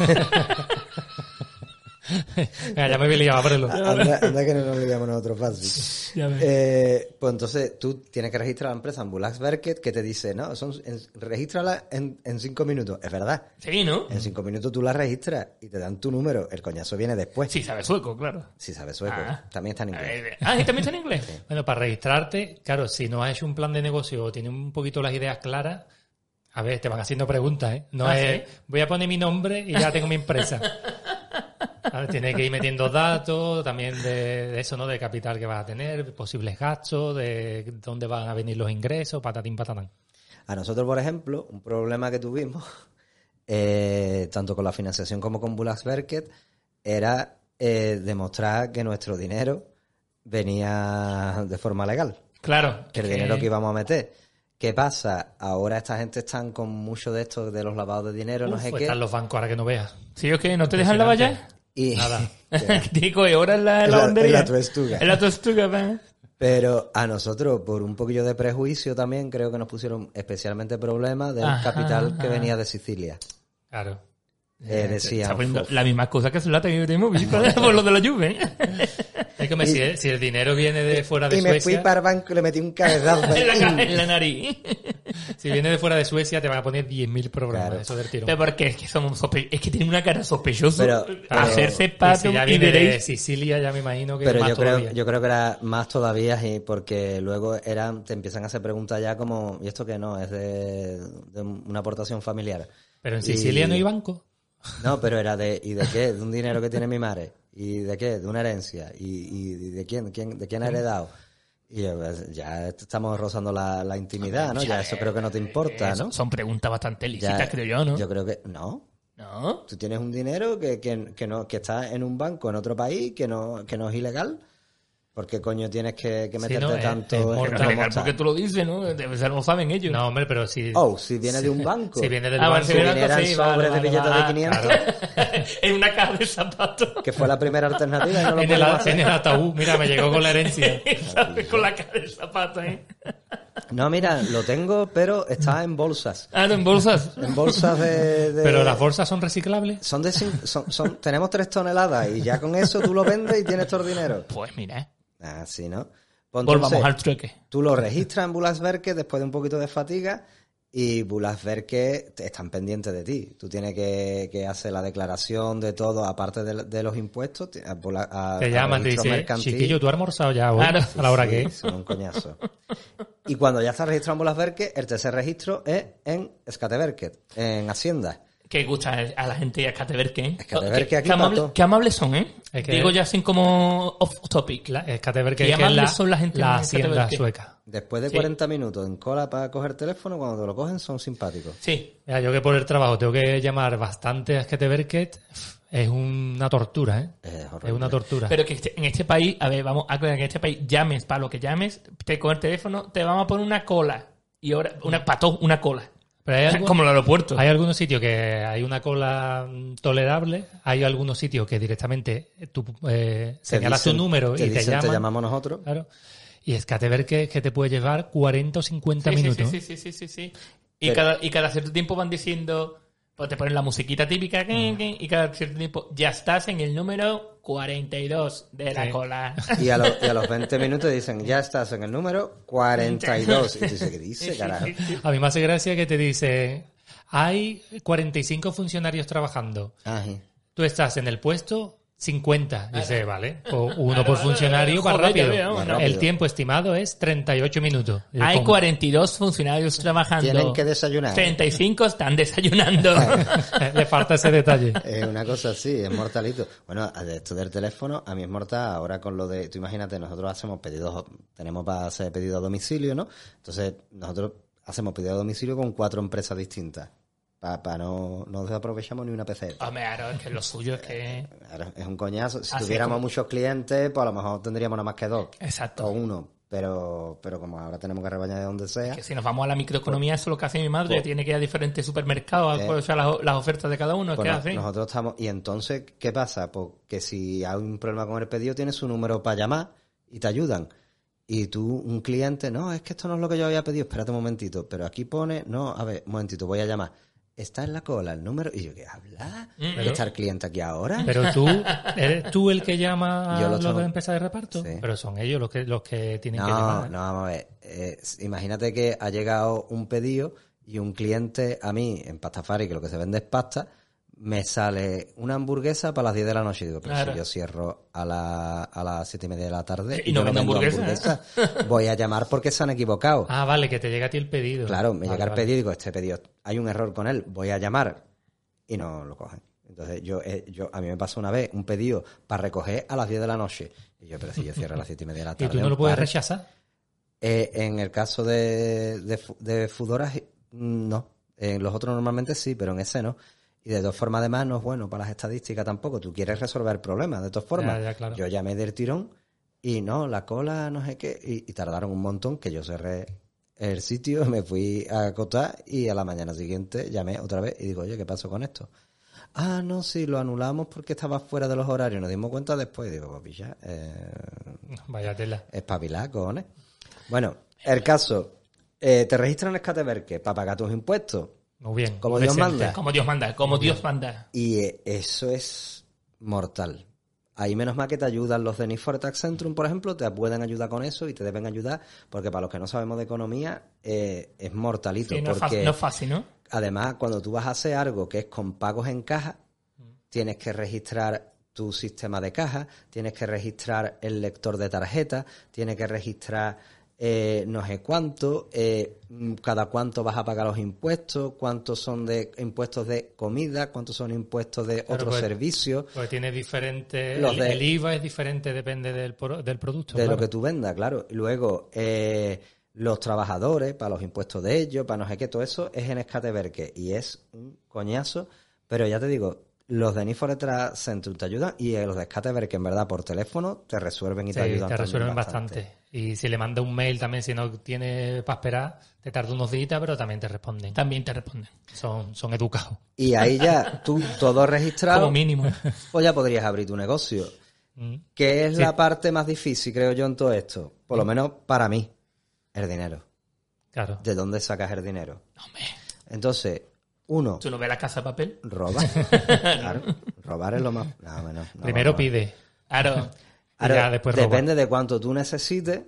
Venga, ya me voy liado, ábrelo. Anda que no nos liamos nosotros fácil. Pues entonces tú tienes que registrar la empresa en Bolagsverket, que te dice, no, regístrala en 5 minutos. Es verdad. Sí, ¿no? En 5 minutos tú la registras y te dan tu número. El coñazo viene después. Sí, sabes sueco, claro. Sí, sabes sueco. También está en inglés. ¿Y también está en inglés? Sí. Bueno, para registrarte, claro, si no has hecho un plan de negocio o tienes un poquito las ideas claras, a ver, te van haciendo preguntas, ¿eh? No es, ¿sí? Voy a poner mi nombre y ya tengo mi empresa. ¿Vale? Tienes que ir metiendo datos también de eso, ¿no? De capital que vas a tener, posibles gastos, de dónde van a venir los ingresos, patatín, patatán. A nosotros, por ejemplo, un problema que tuvimos, tanto con la financiación como con Bolagsverket, era demostrar que nuestro dinero venía de forma legal. Claro. Que el dinero que íbamos a meter. ¿Qué pasa? Ahora esta gente están con mucho de esto de los lavados de dinero, no sé qué. Están los bancos ahora que no veas. ¿Sí o qué? ¿No te dejan lavar ya? Y nada. Digo, ahora en la lavandería. En la tuestuga. En la tuestuga, ¿verdad? Pero a nosotros, por un poquillo de prejuicio también, creo que nos pusieron especialmente problemas del capital que venía de Sicilia. Claro. Decían... La misma cosa que Zulata que tenemos visto por lo de la lluvia. Es como si el dinero viene de fuera de Suecia... Y me fui para el banco y le metí un cabezazo en la nariz. Si viene de fuera de Suecia te van a poner 10.000 programas. Claro. Eso del tirón. Pero porque es que somos es que tienen una cara sospechosa. Pero hacerse pato si ya viene de Sicilia, ya me imagino que pero más yo creo que era más todavía, y porque luego te empiezan a hacer preguntas ya como, ¿y esto qué no? Es de una aportación familiar. Pero en Sicilia no hay banco. No, pero era ¿y de qué? De un dinero que tiene mi madre. ¿Y de qué? De una herencia. ¿Y de quién ha heredado? Y ya estamos rozando la intimidad, ¿no? Ya eso creo que no te importa, ¿no? Son preguntas bastante lícitas, creo yo, ¿no? Yo creo que no. ¿No? Tú tienes un dinero que está en un banco en otro país, que no es ilegal. ¿Por qué coño tienes que meterte tanto en porque tú lo dices, ¿no? Debe ser, lo saben ellos. No, hombre, pero si... si viene de un banco. Si viene del banco. Si vinieran sobres de billetes de 500. Claro. En una caja de zapatos. Que fue la primera alternativa. Y no lo en el ataúd. Mira, me llegó con la herencia. Con la caja de zapatos, ¿eh? No, mira, lo tengo, pero está en bolsas. Ah, ¿no, en bolsas? En bolsas de... ¿Pero las bolsas son reciclables? Tenemos 3 toneladas y ya con eso tú lo vendes y tienes todo el dinero. Pues mira. Así, ¿no? Pues volvamos al trueque. Tú lo registras en Bolagsverket después de un poquito de fatiga y Bolagsverket están pendientes de ti. Tú tienes que hacer la declaración de todo, aparte de los impuestos. Te llaman, te dicen, chiquillo, ¿tú has almorzado ya hoy? Claro. A la hora que es. Son un coñazo. Y cuando ya estás registrado en Bolagsverket, el tercer registro es en Skatteverket, en Hacienda. Que gusta a la gente y a Skatteverket. Qué amables son, ¿eh? Es que digo ya sin como off topic. Skatteverket es la hacienda sueca. Después de 40 minutos en cola para coger teléfono, cuando te lo cogen son simpáticos. Sí. Mira, yo que por el trabajo tengo que llamar bastante a Skatteverket, es una tortura, ¿eh? Es una tortura. Pero que en este país, a ver, vamos a aclarar que en este país llames para lo que llames, te coges el teléfono, te vamos a poner una cola. Y ahora, una cola. Pero como el aeropuerto. Hay algunos sitios que hay una cola tolerable, hay algunos sitios que directamente tú señalas tu número y te llaman. Te llamamos nosotros. Claro. Y es que a te ver que te puede llevar 40 o 50 minutos. Sí. Y cada cierto tiempo van diciendo, pues te ponen la musiquita típica, y cada cierto tiempo ya estás en el número 42 de la cola. Y a los 20 minutos dicen, ya estás en el número 42. Y tú dices, ¿qué dice, carajo? A mí me hace gracia que te dice, hay 45 funcionarios trabajando. Ajá. Tú estás en el puesto 50. Dice, vale, o uno por funcionario más rápido. El tiempo estimado es 38 minutos. Hay 42 funcionarios trabajando. Tienen que desayunar. 35 están desayunando. Le falta ese detalle. Es una cosa así, es mortalito. Bueno, de esto del teléfono, a mí es mortal. Ahora con lo de, tú imagínate, nosotros hacemos pedidos, tenemos para hacer pedido a domicilio, ¿no? Entonces, nosotros hacemos pedido a domicilio con 4 empresas distintas. no desaprovechamos ni una PC. Hombre, claro, es que lo suyo es que... Claro, es un coñazo. Si Así tuviéramos como... muchos clientes, pues a lo mejor tendríamos nada más que 2. Exacto. O 1. Pero como ahora tenemos que rebañar de donde sea... Que si nos vamos a la microeconomía, eso es lo que hace mi madre. Tiene que ir a diferentes supermercados a aprovechar las ofertas de cada uno. Pues ¿Qué hace? Nosotros estamos... Y entonces, ¿qué pasa? Pues que si hay un problema con el pedido, tienes su número para llamar y te ayudan. Y tú, un cliente, no, es que esto no es lo que yo había pedido, espérate un momentito. Pero aquí pone, no, a ver, un momentito, voy a llamar. Está en la cola el número. Y yo, ¿qué habla? ¿Está el cliente aquí ahora? Pero ¿eres tú el que llama a los de la empresa de reparto? Sí. Pero son ellos los que tienen que llamar. No, vamos a ver. Imagínate que ha llegado un pedido y un cliente a mí, en Pastafari, que lo que se vende es pasta, me sale una hamburguesa para las 10 de la noche. Y digo, pero claro. si yo cierro a las 7:30 de la tarde y no vendo vendo hamburguesa, voy a llamar porque se han equivocado. Ah, vale, que te llega a ti el pedido. Claro, me llega el vale. pedido y digo, este pedido, hay un error con él, voy a llamar y no lo cogen. Entonces a mí me pasó una vez un pedido para recoger a las 10 de la noche. Y yo, pero si yo cierro a las 7:30 de la tarde. ¿Y tú no lo puedes rechazar? En el caso de Foodora, no. En los otros normalmente sí, pero en ese no. Y de todas formas, además, no es bueno para las estadísticas tampoco. Tú quieres resolver problemas, de todas formas. Ya, claro. Yo llamé del tirón y no, la cola, no sé qué. Y tardaron un montón que yo cerré el sitio, me fui a acostar y a la mañana siguiente llamé otra vez y digo, oye, ¿qué pasó con esto? Ah, no, sí, lo anulamos porque estaba fuera de los horarios. Nos dimos cuenta después. Digo, papi, ya, Vaya tela. espabilá, cojones. Bueno, el caso, te registran en el Cateverque para pagar tus impuestos. Muy bien. Como Dios decente. manda. Como Dios manda, como Dios manda. Y eso es mortal. Ahí menos mal que te ayudan los de Need for Tax Centrum, por ejemplo, te pueden ayudar con eso y te deben ayudar, porque para los que no sabemos de economía, es mortalito. Sí, no porque es fácil, ¿no? además, cuando tú vas a hacer algo que es con pagos en caja, tienes que registrar tu sistema de caja, tienes que registrar el lector de tarjeta, tienes que registrar no sé cuánto, cada cuánto vas a pagar los impuestos, cuántos son de impuestos de comida, cuántos son impuestos de otros servicios. Pues tiene diferente, El IVA es diferente, depende del producto. De claro. lo que tú vendas, claro. Y luego, los trabajadores, para los impuestos de ellos, para no sé qué, todo eso es en Escateverque y es un coñazo, pero ya te digo, los de Need for Tax Centrum te ayudan y los de Escateverque, en verdad, por teléfono te resuelven y te ayudan. Te resuelven bastante. bastante. Y si le mandas un mail también, si no tiene para esperar, te tarda unos días, pero también te responden. También te responden. Son educados. Y ahí ya, tú, todo registrado, Como mínimo. pues ya podrías abrir tu negocio. Que es la parte más difícil, creo yo, en todo esto. Por lo menos para mí, el dinero. Claro. ¿De dónde sacas el dinero? Hombre, Entonces, uno, ¿tú no ves la casa de papel? roba. Claro, robar es lo más... No, Primero robar. pide. Claro. Y ya después roba. Depende de cuánto tú necesites,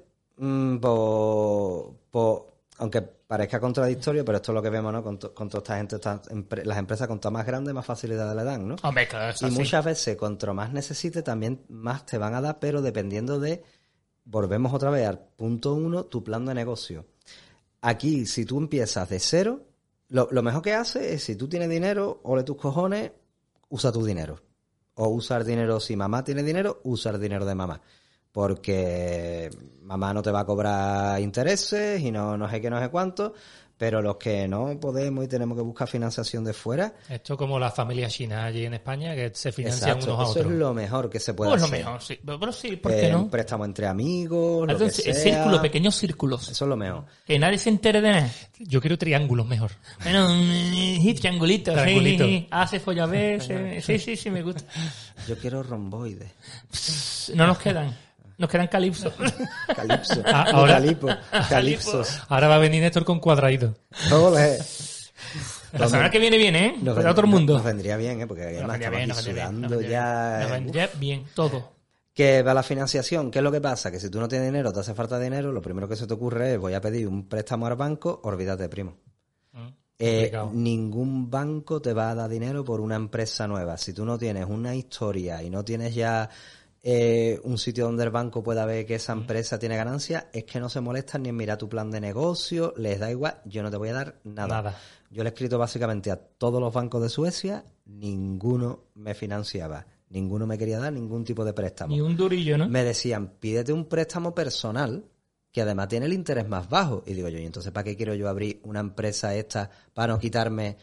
aunque parezca contradictorio, pero esto es lo que vemos, ¿no? Con toda esta gente, las empresas con más grandes, más facilidades le dan, ¿no? Hombre, claro, eso Y sí. muchas veces, cuanto más necesites, también más te van a dar, pero dependiendo de... Volvemos otra vez al punto 1, tu plan de negocio. Aquí, si tú empiezas de cero, lo mejor que haces es, si tú tienes dinero, ole tus cojones, usa tu dinero. O usar dinero, si mamá tiene dinero, usa el dinero de mamá. Porque mamá no te va a cobrar intereses y no sé qué, no sé cuánto, pero los que no podemos y tenemos que buscar financiación de fuera... Esto como las familias chinas allí en España, que se financian Exacto, unos a eso otros. es lo mejor que se puede Pues lo hacer. mejor, sí. Pero sí, ¿por qué no? Un préstamo entre amigos, lo que Entonces, el sea. círculo, pequeños círculos. Eso es lo mejor. Que nadie se entere de nada. Yo quiero triángulos mejor. Bueno, triangulito. Triangulito. Sí, hace follabés. Sí, me gusta. Yo quiero romboides. No nos quedan. Nos quedan calipso. Calipso. Ahora- Calipsos. Ahora va a venir Néstor con cuadraditos. Ole. La semana que viene, ¿eh? Nos Para todo el mundo. Nos vendría bien, porque además estamos aquí sudando ya. Nos vendría bien todo. Que va la financiación. ¿Qué es lo que pasa? Que si tú no tienes dinero, te hace falta dinero, lo primero que se te ocurre es, voy a pedir un préstamo al banco, olvídate, primo. Complicado. Ningún banco te va a dar dinero por una empresa nueva. Si tú no tienes una historia y no tienes ya un sitio donde el banco pueda ver que esa empresa tiene ganancias, es que no se molestan ni en mirar tu plan de negocio, les da igual, yo no te voy a dar nada. Yo le he escrito básicamente a todos los bancos de Suecia, ninguno me financiaba, ninguno me quería dar ningún tipo de préstamo. Ni un durillo, ¿no? Me decían, pídete un préstamo personal que además tiene el interés más bajo. Y digo yo, ¿y entonces para qué quiero yo abrir una empresa esta para no quitarme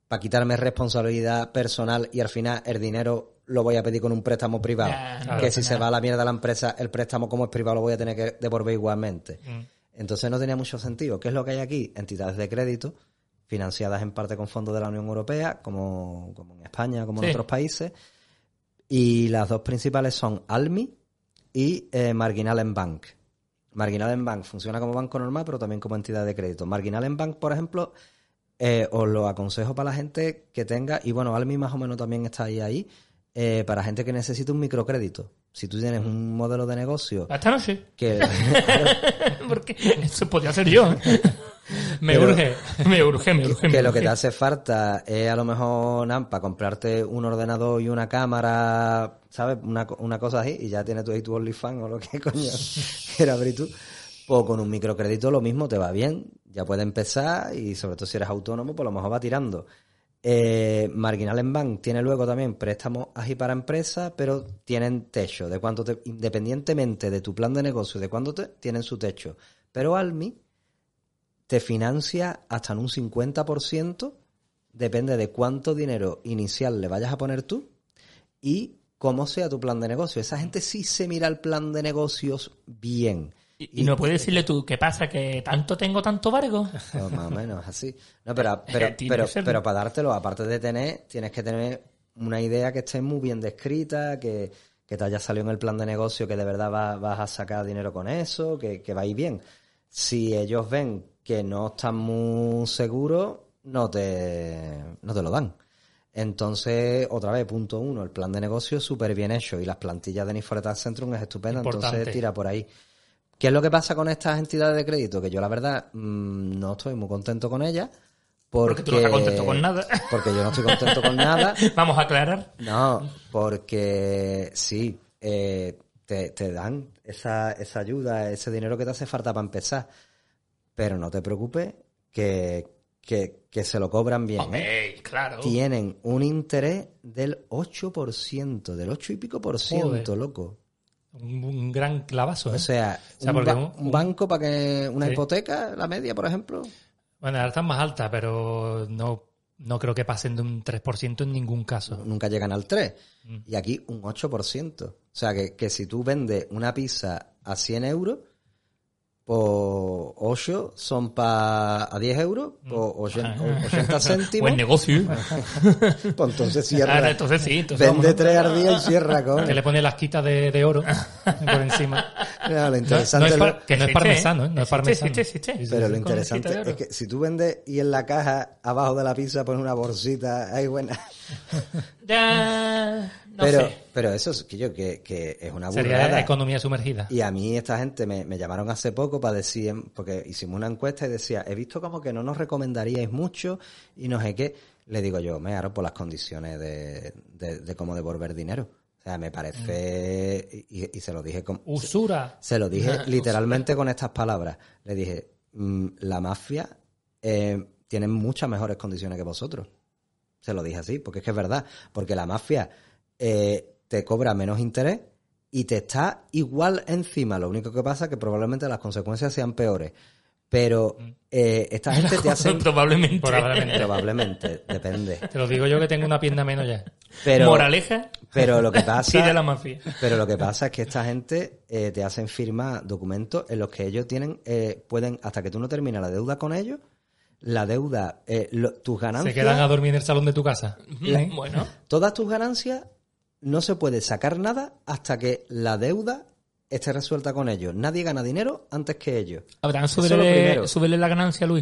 para quitarme responsabilidad personal y al final el dinero lo voy a pedir con un préstamo privado. Que si se va a la mierda la empresa, el préstamo como es privado lo voy a tener que devolver igualmente. Entonces no tenía mucho sentido. ¿Qué es lo que hay aquí? Entidades de crédito financiadas en parte con fondos de la Unión Europea, como en España, como en otros países. Y las dos principales son Almi y Marginalen Bank. Marginalen Bank funciona como banco normal, pero también como entidad de crédito. Marginalen Bank, por ejemplo, os lo aconsejo para la gente que tenga, y bueno, Almi más o menos también está ahí, para gente que necesite un microcrédito. Si tú tienes un modelo de negocio... Esta noche. Que, porque eso podría ser yo. Me urge. Que lo que te hace falta es a lo mejor, para comprarte un ordenador y una cámara, ¿sabes? Una cosa así, y ya tienes tú ahí tu OnlyFans o lo que coño quiera abrir tú. Pues con un microcrédito lo mismo te va bien, ya puedes empezar, y sobre todo si eres autónomo, pues a lo mejor va tirando. Marginalen Bank tiene luego también préstamos así para empresas, pero tienen techo de cuánto independientemente de tu plan de negocio, de cuánto tienen su techo. Pero Almi te financia hasta en un 50%, depende de cuánto dinero inicial le vayas a poner tú y cómo sea tu plan de negocio. Esa gente sí se mira el plan de negocios bien. ¿Y no puedes decirle tú qué pasa, que tanto tengo, tanto vargo? Pues más o menos así. No, pero para dártelo, aparte de tener, tienes que tener una idea que esté muy bien descrita, que te haya salido en el plan de negocio, que de verdad vas a sacar dinero con eso, que va a ir bien. Si ellos ven que no están muy seguros, no te lo dan. Entonces, otra vez, punto 1, el plan de negocio es súper bien hecho y las plantillas de Niforetal Centrum es estupenda, entonces tira por ahí. ¿Qué es lo que pasa con estas entidades de crédito? Que yo la verdad no estoy muy contento con ellas. Porque tú no estás contento con nada. Porque yo no estoy contento con nada. Vamos a aclarar. No, porque sí, te dan esa ayuda, ese dinero que te hace falta para empezar. Pero no te preocupes que se lo cobran bien. Hombre, claro. Tienen un interés del 8%, del 8 y pico por ciento, loco. Un gran clavazo, ¿eh? O sea, un banco para que una hipoteca, la media, por ejemplo. Bueno, ahora están más altas, pero no creo que pasen de un 3% en ningún caso. Nunca llegan al 3%. Y aquí un 8%. O sea, que si tú vendes una pizza a 100 euros, pues 8 son a 10 euros, pues 80 céntimos. Buen negocio. Pues entonces cierra. Entonces sí. Vende 3 al día y cierra con... Que le pone las quitas de oro por encima. No, lo interesante que no es parmesano, ¿eh? No es parmesano. Pero lo interesante es que si tú vendes y en la caja abajo de la pizza pones una bolsita, hay buena. Ya... Pero eso es que es una burrada. Sería economía sumergida. Y a mí esta gente me llamaron hace poco para decir, porque hicimos una encuesta y decía, he visto como que no nos recomendaríais mucho y no sé qué. Le digo yo, me agarro por las condiciones de cómo devolver dinero. O sea, me parece... Y se lo dije... ¡Usura! Se lo dije literalmente con estas palabras. Le dije, la mafia tiene muchas mejores condiciones que vosotros. Se lo dije así, porque es que es verdad. Porque la mafia te cobra menos interés y te está igual encima. Lo único que pasa es que probablemente las consecuencias sean peores. Pero esta gente te hace... Probablemente, depende. Te lo digo yo que tengo una pierna menos ya. Moraleja. Pero lo que pasa... Sí, de la mafia. Pero lo que pasa es que esta gente te hacen firmar documentos en los que ellos pueden, hasta que tú no terminas la deuda con ellos, la deuda, tus ganancias... ¿Se quedan a dormir en el salón de tu casa? Bueno. Todas tus ganancias no se puede sacar nada hasta que la deuda esté resuelta con ellos. Nadie gana dinero antes que ellos. Abraham, súbele la ganancia, Luis.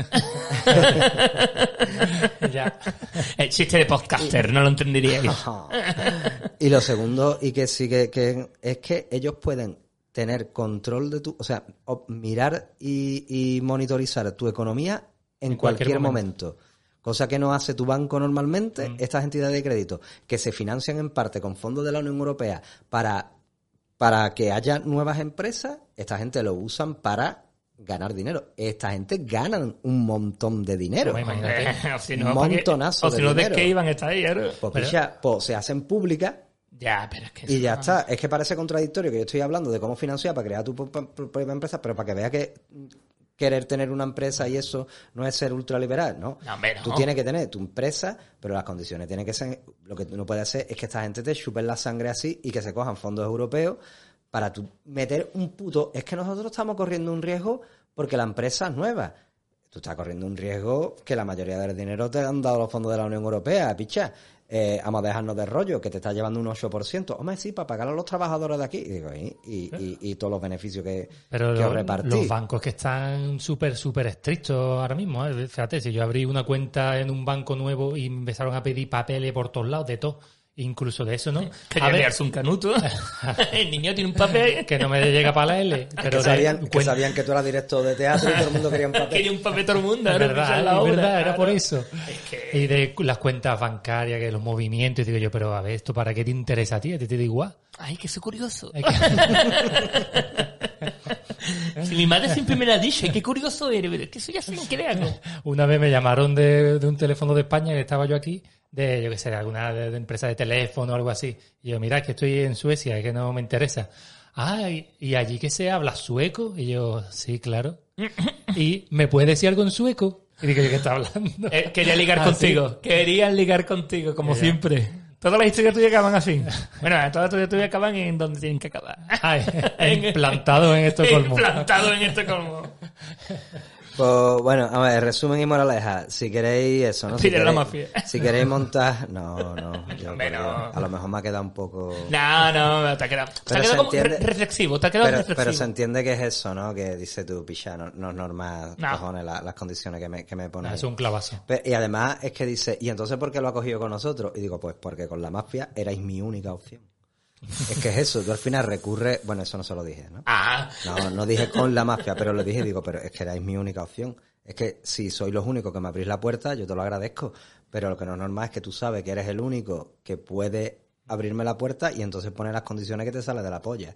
Ya. El chiste de podcaster, no lo entenderíais. Y lo segundo, y que sí que es que ellos pueden tener control de o sea, mirar y monitorizar tu economía en cualquier momento. Cosa que no hace tu banco normalmente, estas entidades de crédito, que se financian en parte con fondos de la Unión Europea para que haya nuevas empresas, esta gente lo usan para ganar dinero. Esta gente ganan un montón de dinero. Pues imagínate. Un montonazo de dinero. O si no, ¿de qué iban a estar ahí? Pues se hacen públicas. Ya, pero es que... Y ya está. Es que parece contradictorio que yo estoy hablando de cómo financiar para crear tu propia empresa, pero para que veas que querer tener una empresa y eso no es ser ultraliberal, ¿no? No, hombre, no. Tú tienes que tener tu empresa, pero las condiciones tienen que ser... Lo que tú no puedes hacer es que esta gente te chupen la sangre así y que se cojan fondos europeos para tú meter un puto... Es que nosotros estamos corriendo un riesgo porque la empresa es nueva. Tú estás corriendo un riesgo que la mayoría del dinero te han dado los fondos de la Unión Europea, picha. Vamos a dejarnos de rollo, que te está llevando un 8%. Hombre, sí, para pagar a los trabajadores de aquí. Y digo, y todos los beneficios que os repartís. Los bancos que están súper estrictos ahora mismo. Fíjate, si yo abrí una cuenta en un banco nuevo y me empezaron a pedir papeles por todos lados, de todo. Incluso de eso, ¿no? Quería liarse un canuto. El niño tiene un papel. Que no me llega para la L. Pero sabían que tú eras director de teatro y todo el mundo quería un papel. Quería un papel todo el mundo. Es verdad, era por eso. Es que... Y de las cuentas bancarias, que los movimientos, y digo yo, pero a ver, ¿esto para qué te interesa a ti? ¿A ti te da igual? Ay, que soy curioso. Si mi madre siempre me lo ha dicho, qué curioso eres, pero es que eso ya sin qué le hago. Una vez me llamaron de un teléfono de España, que estaba yo aquí, de, yo qué sé, de alguna de empresa de teléfono o algo así. Y yo, mira, que estoy en Suecia, que no me interesa. Ah, y allí que se habla sueco. Y yo, sí, claro. ¿Y me puedes decir algo en sueco? Y digo, ¿de qué está hablando? Quería ligar contigo. ¿Sí? Querían ligar contigo, como siempre. Todas las historias tuyas acaban así. Bueno, todas las historias tuyas acaban en donde tienen que acabar. Implantado en Estocolmo. Implantado en Estocolmo. Pues bueno, a ver, resumen y moraleja. Si queréis eso, ¿no? Pide la mafia. Si queréis montar... No. Yo no. A lo mejor me ha quedado un poco... No, te ha quedado como reflexivo. Te ha quedado reflexivo. Pero se entiende que es eso, ¿no? Que dice tú, picha, no es normal, cojones, las condiciones que me pones. Es un clavazo. Y además es que dice, ¿y entonces por qué lo ha cogido con nosotros? Y digo, pues porque con la mafia erais mi única opción. Es que es eso, tú al final recurres... Bueno, eso no se lo dije, ¿no? No dije con la mafia, pero lo dije y digo, pero es que erais mi única opción. Es que si sois los únicos que me abrís la puerta, yo te lo agradezco. Pero lo que no es normal es que tú sabes que eres el único que puede abrirme la puerta y entonces poner las condiciones que te sale de la polla.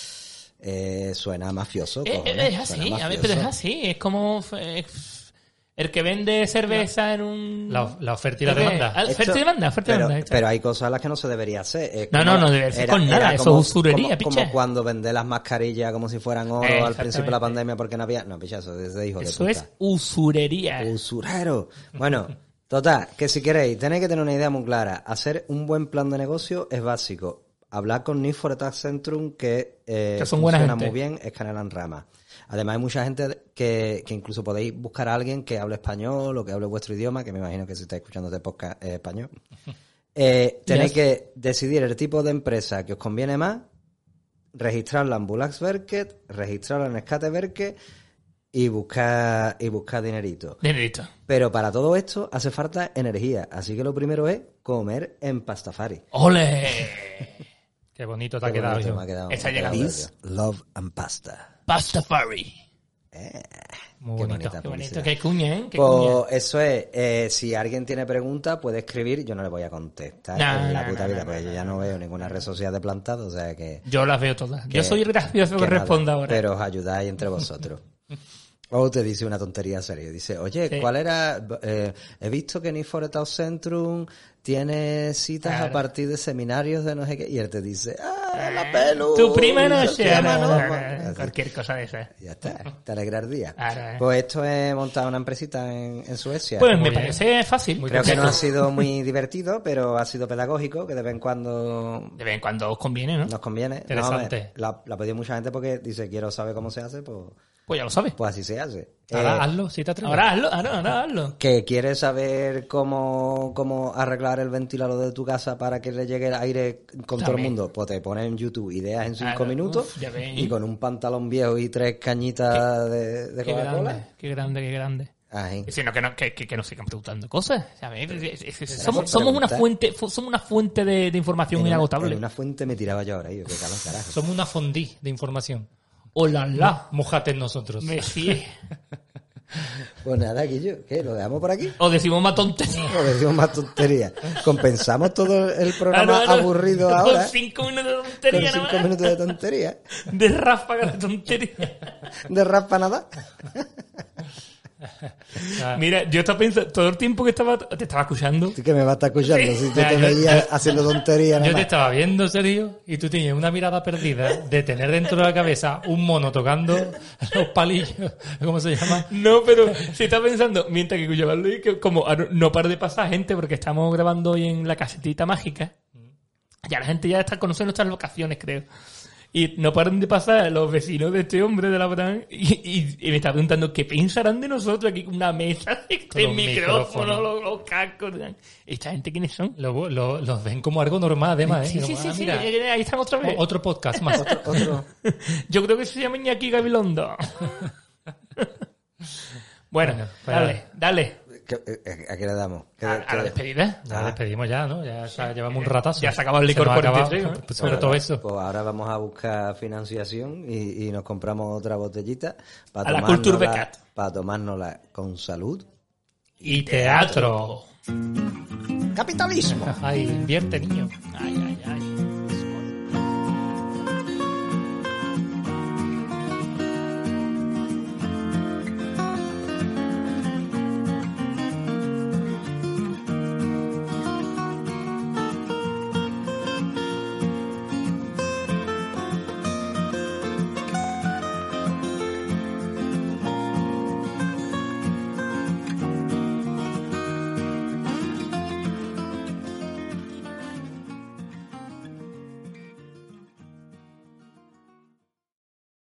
Suena mafioso. Es así, a ver, pero es así. Es como... el que vende cerveza en un... La oferta y la demanda. Oferta y demanda. Pero hay cosas a las que no se debería hacer. No debería ser con nada. Eso es usurería, picha. Como cuando vendé las mascarillas como si fueran oro al principio de la pandemia porque no había... No, picha, eso es de hijo de puta. Eso es usurería. Usurero. Bueno, total, que si queréis, tenéis que tener una idea muy clara. Hacer un buen plan de negocio es básico. Hablar con Need for Attack Centrum, que son buena gente. Muy bien, es Canela en Rama. Además hay mucha gente que incluso podéis buscar a alguien que hable español o que hable vuestro idioma, que me imagino que si estáis escuchando este podcast es español. Tenéis que decidir el tipo de empresa que os conviene más, registrarla en Bolagsverket, registrarla en Skatteverket y buscar dinerito. Pero para todo esto hace falta energía, así que lo primero es comer en Pastafari. ¡Ole! Qué bonito te ha quedado. Está llegando. Peace, love and pasta. Pastafari. Muy bonito. Qué bonito. Qué cuña, ¿eh? Pues eso es. Si alguien tiene preguntas, puede escribir. Yo no le voy a contestar en la puta vida, porque yo ya no veo ninguna red social de plantado, o sea que... Yo las veo todas. Yo soy gracioso que responda ahora. Pero os ayudáis entre vosotros. O te dice una tontería seria. Dice, oye, sí. ¿Cuál era? He visto que Need for Attack Centrum tiene citas a partir de seminarios de no sé qué. Y él te dice, la pelu. Tu prima no se llama. Cualquier cosa de esa. Ya está, te alegra el día. Pues esto es montar una empresita en Suecia. Pues me parece fácil. Creo que no ha sido muy divertido, pero ha sido pedagógico, que de vez en cuando... De vez en cuando os conviene, ¿no? Nos conviene. Interesante. La pidió mucha gente porque dice, quiero saber cómo se hace, pues ya lo sabes. Pues así se hace. Ahora hazlo, si te atreves. Ahora hazlo. Que quieres saber cómo arreglar el ventilador de tu casa para que le llegue el aire con todo el mundo. Pues te pones en YouTube ideas en 5 minutos y con un pantalón viejo y 3 cañitas de Coca-Cola. Qué grande. Ay. Sino que nos sigan preguntando cosas, ¿sabes? Somos una fuente de información inagotable. En una fuente me tiraba yo ahora, qué carajo. Somos una fondí de información. ¡Hola! Mojate en nosotros. Me fíe. Pues nada, Guillo, ¿qué? ¿Lo dejamos por aquí? O decimos más tonterías. Compensamos todo el programa aburrido ahora. Con 5 minutos de tontería. Con 5 minutos de tontería. De ráfaga de tontería. De raspa nada. Mira, yo estaba pensando, todo el tiempo que te estaba escuchando. ¿Tú que me vas a estar escuchando? Sí. Si tú te veías haciendo tonterías. Yo te estaba viendo, Sergio, y tú tenías una mirada perdida de tener dentro de la cabeza un mono tocando los palillos, ¿cómo se llama? No, pero si estaba pensando, mientras que escuchaba Luis, que como no para de pasar gente, porque estamos grabando hoy en la casetita mágica, ya la gente ya está conociendo nuestras locaciones, creo. Y no paran de pasar los vecinos de este hombre de la Bran y me está preguntando qué pensarán de nosotros aquí con una mesa, el micrófono, los cascos. ¿Esta gente quiénes son? Los ven como algo normal, además, ¿eh? Sí, Como, sí, mira, ahí están otra vez. otro podcast más. Otro. Yo creo que se llama Iñaki Gabilondo. Bueno, pues dale. ¿A qué le damos? ¿A la despedida? Ya despedimos ya, ¿no? Ya llevamos un ratazo. Ya se acaba el licor 43, ¿no? Pues sobre todo eso. Pues ahora vamos a buscar financiación y nos compramos otra botellita A la Culture Becat. Para tomárnosla con salud. Y teatro. ¡Capitalismo! Ay, invierte, niño. Ay,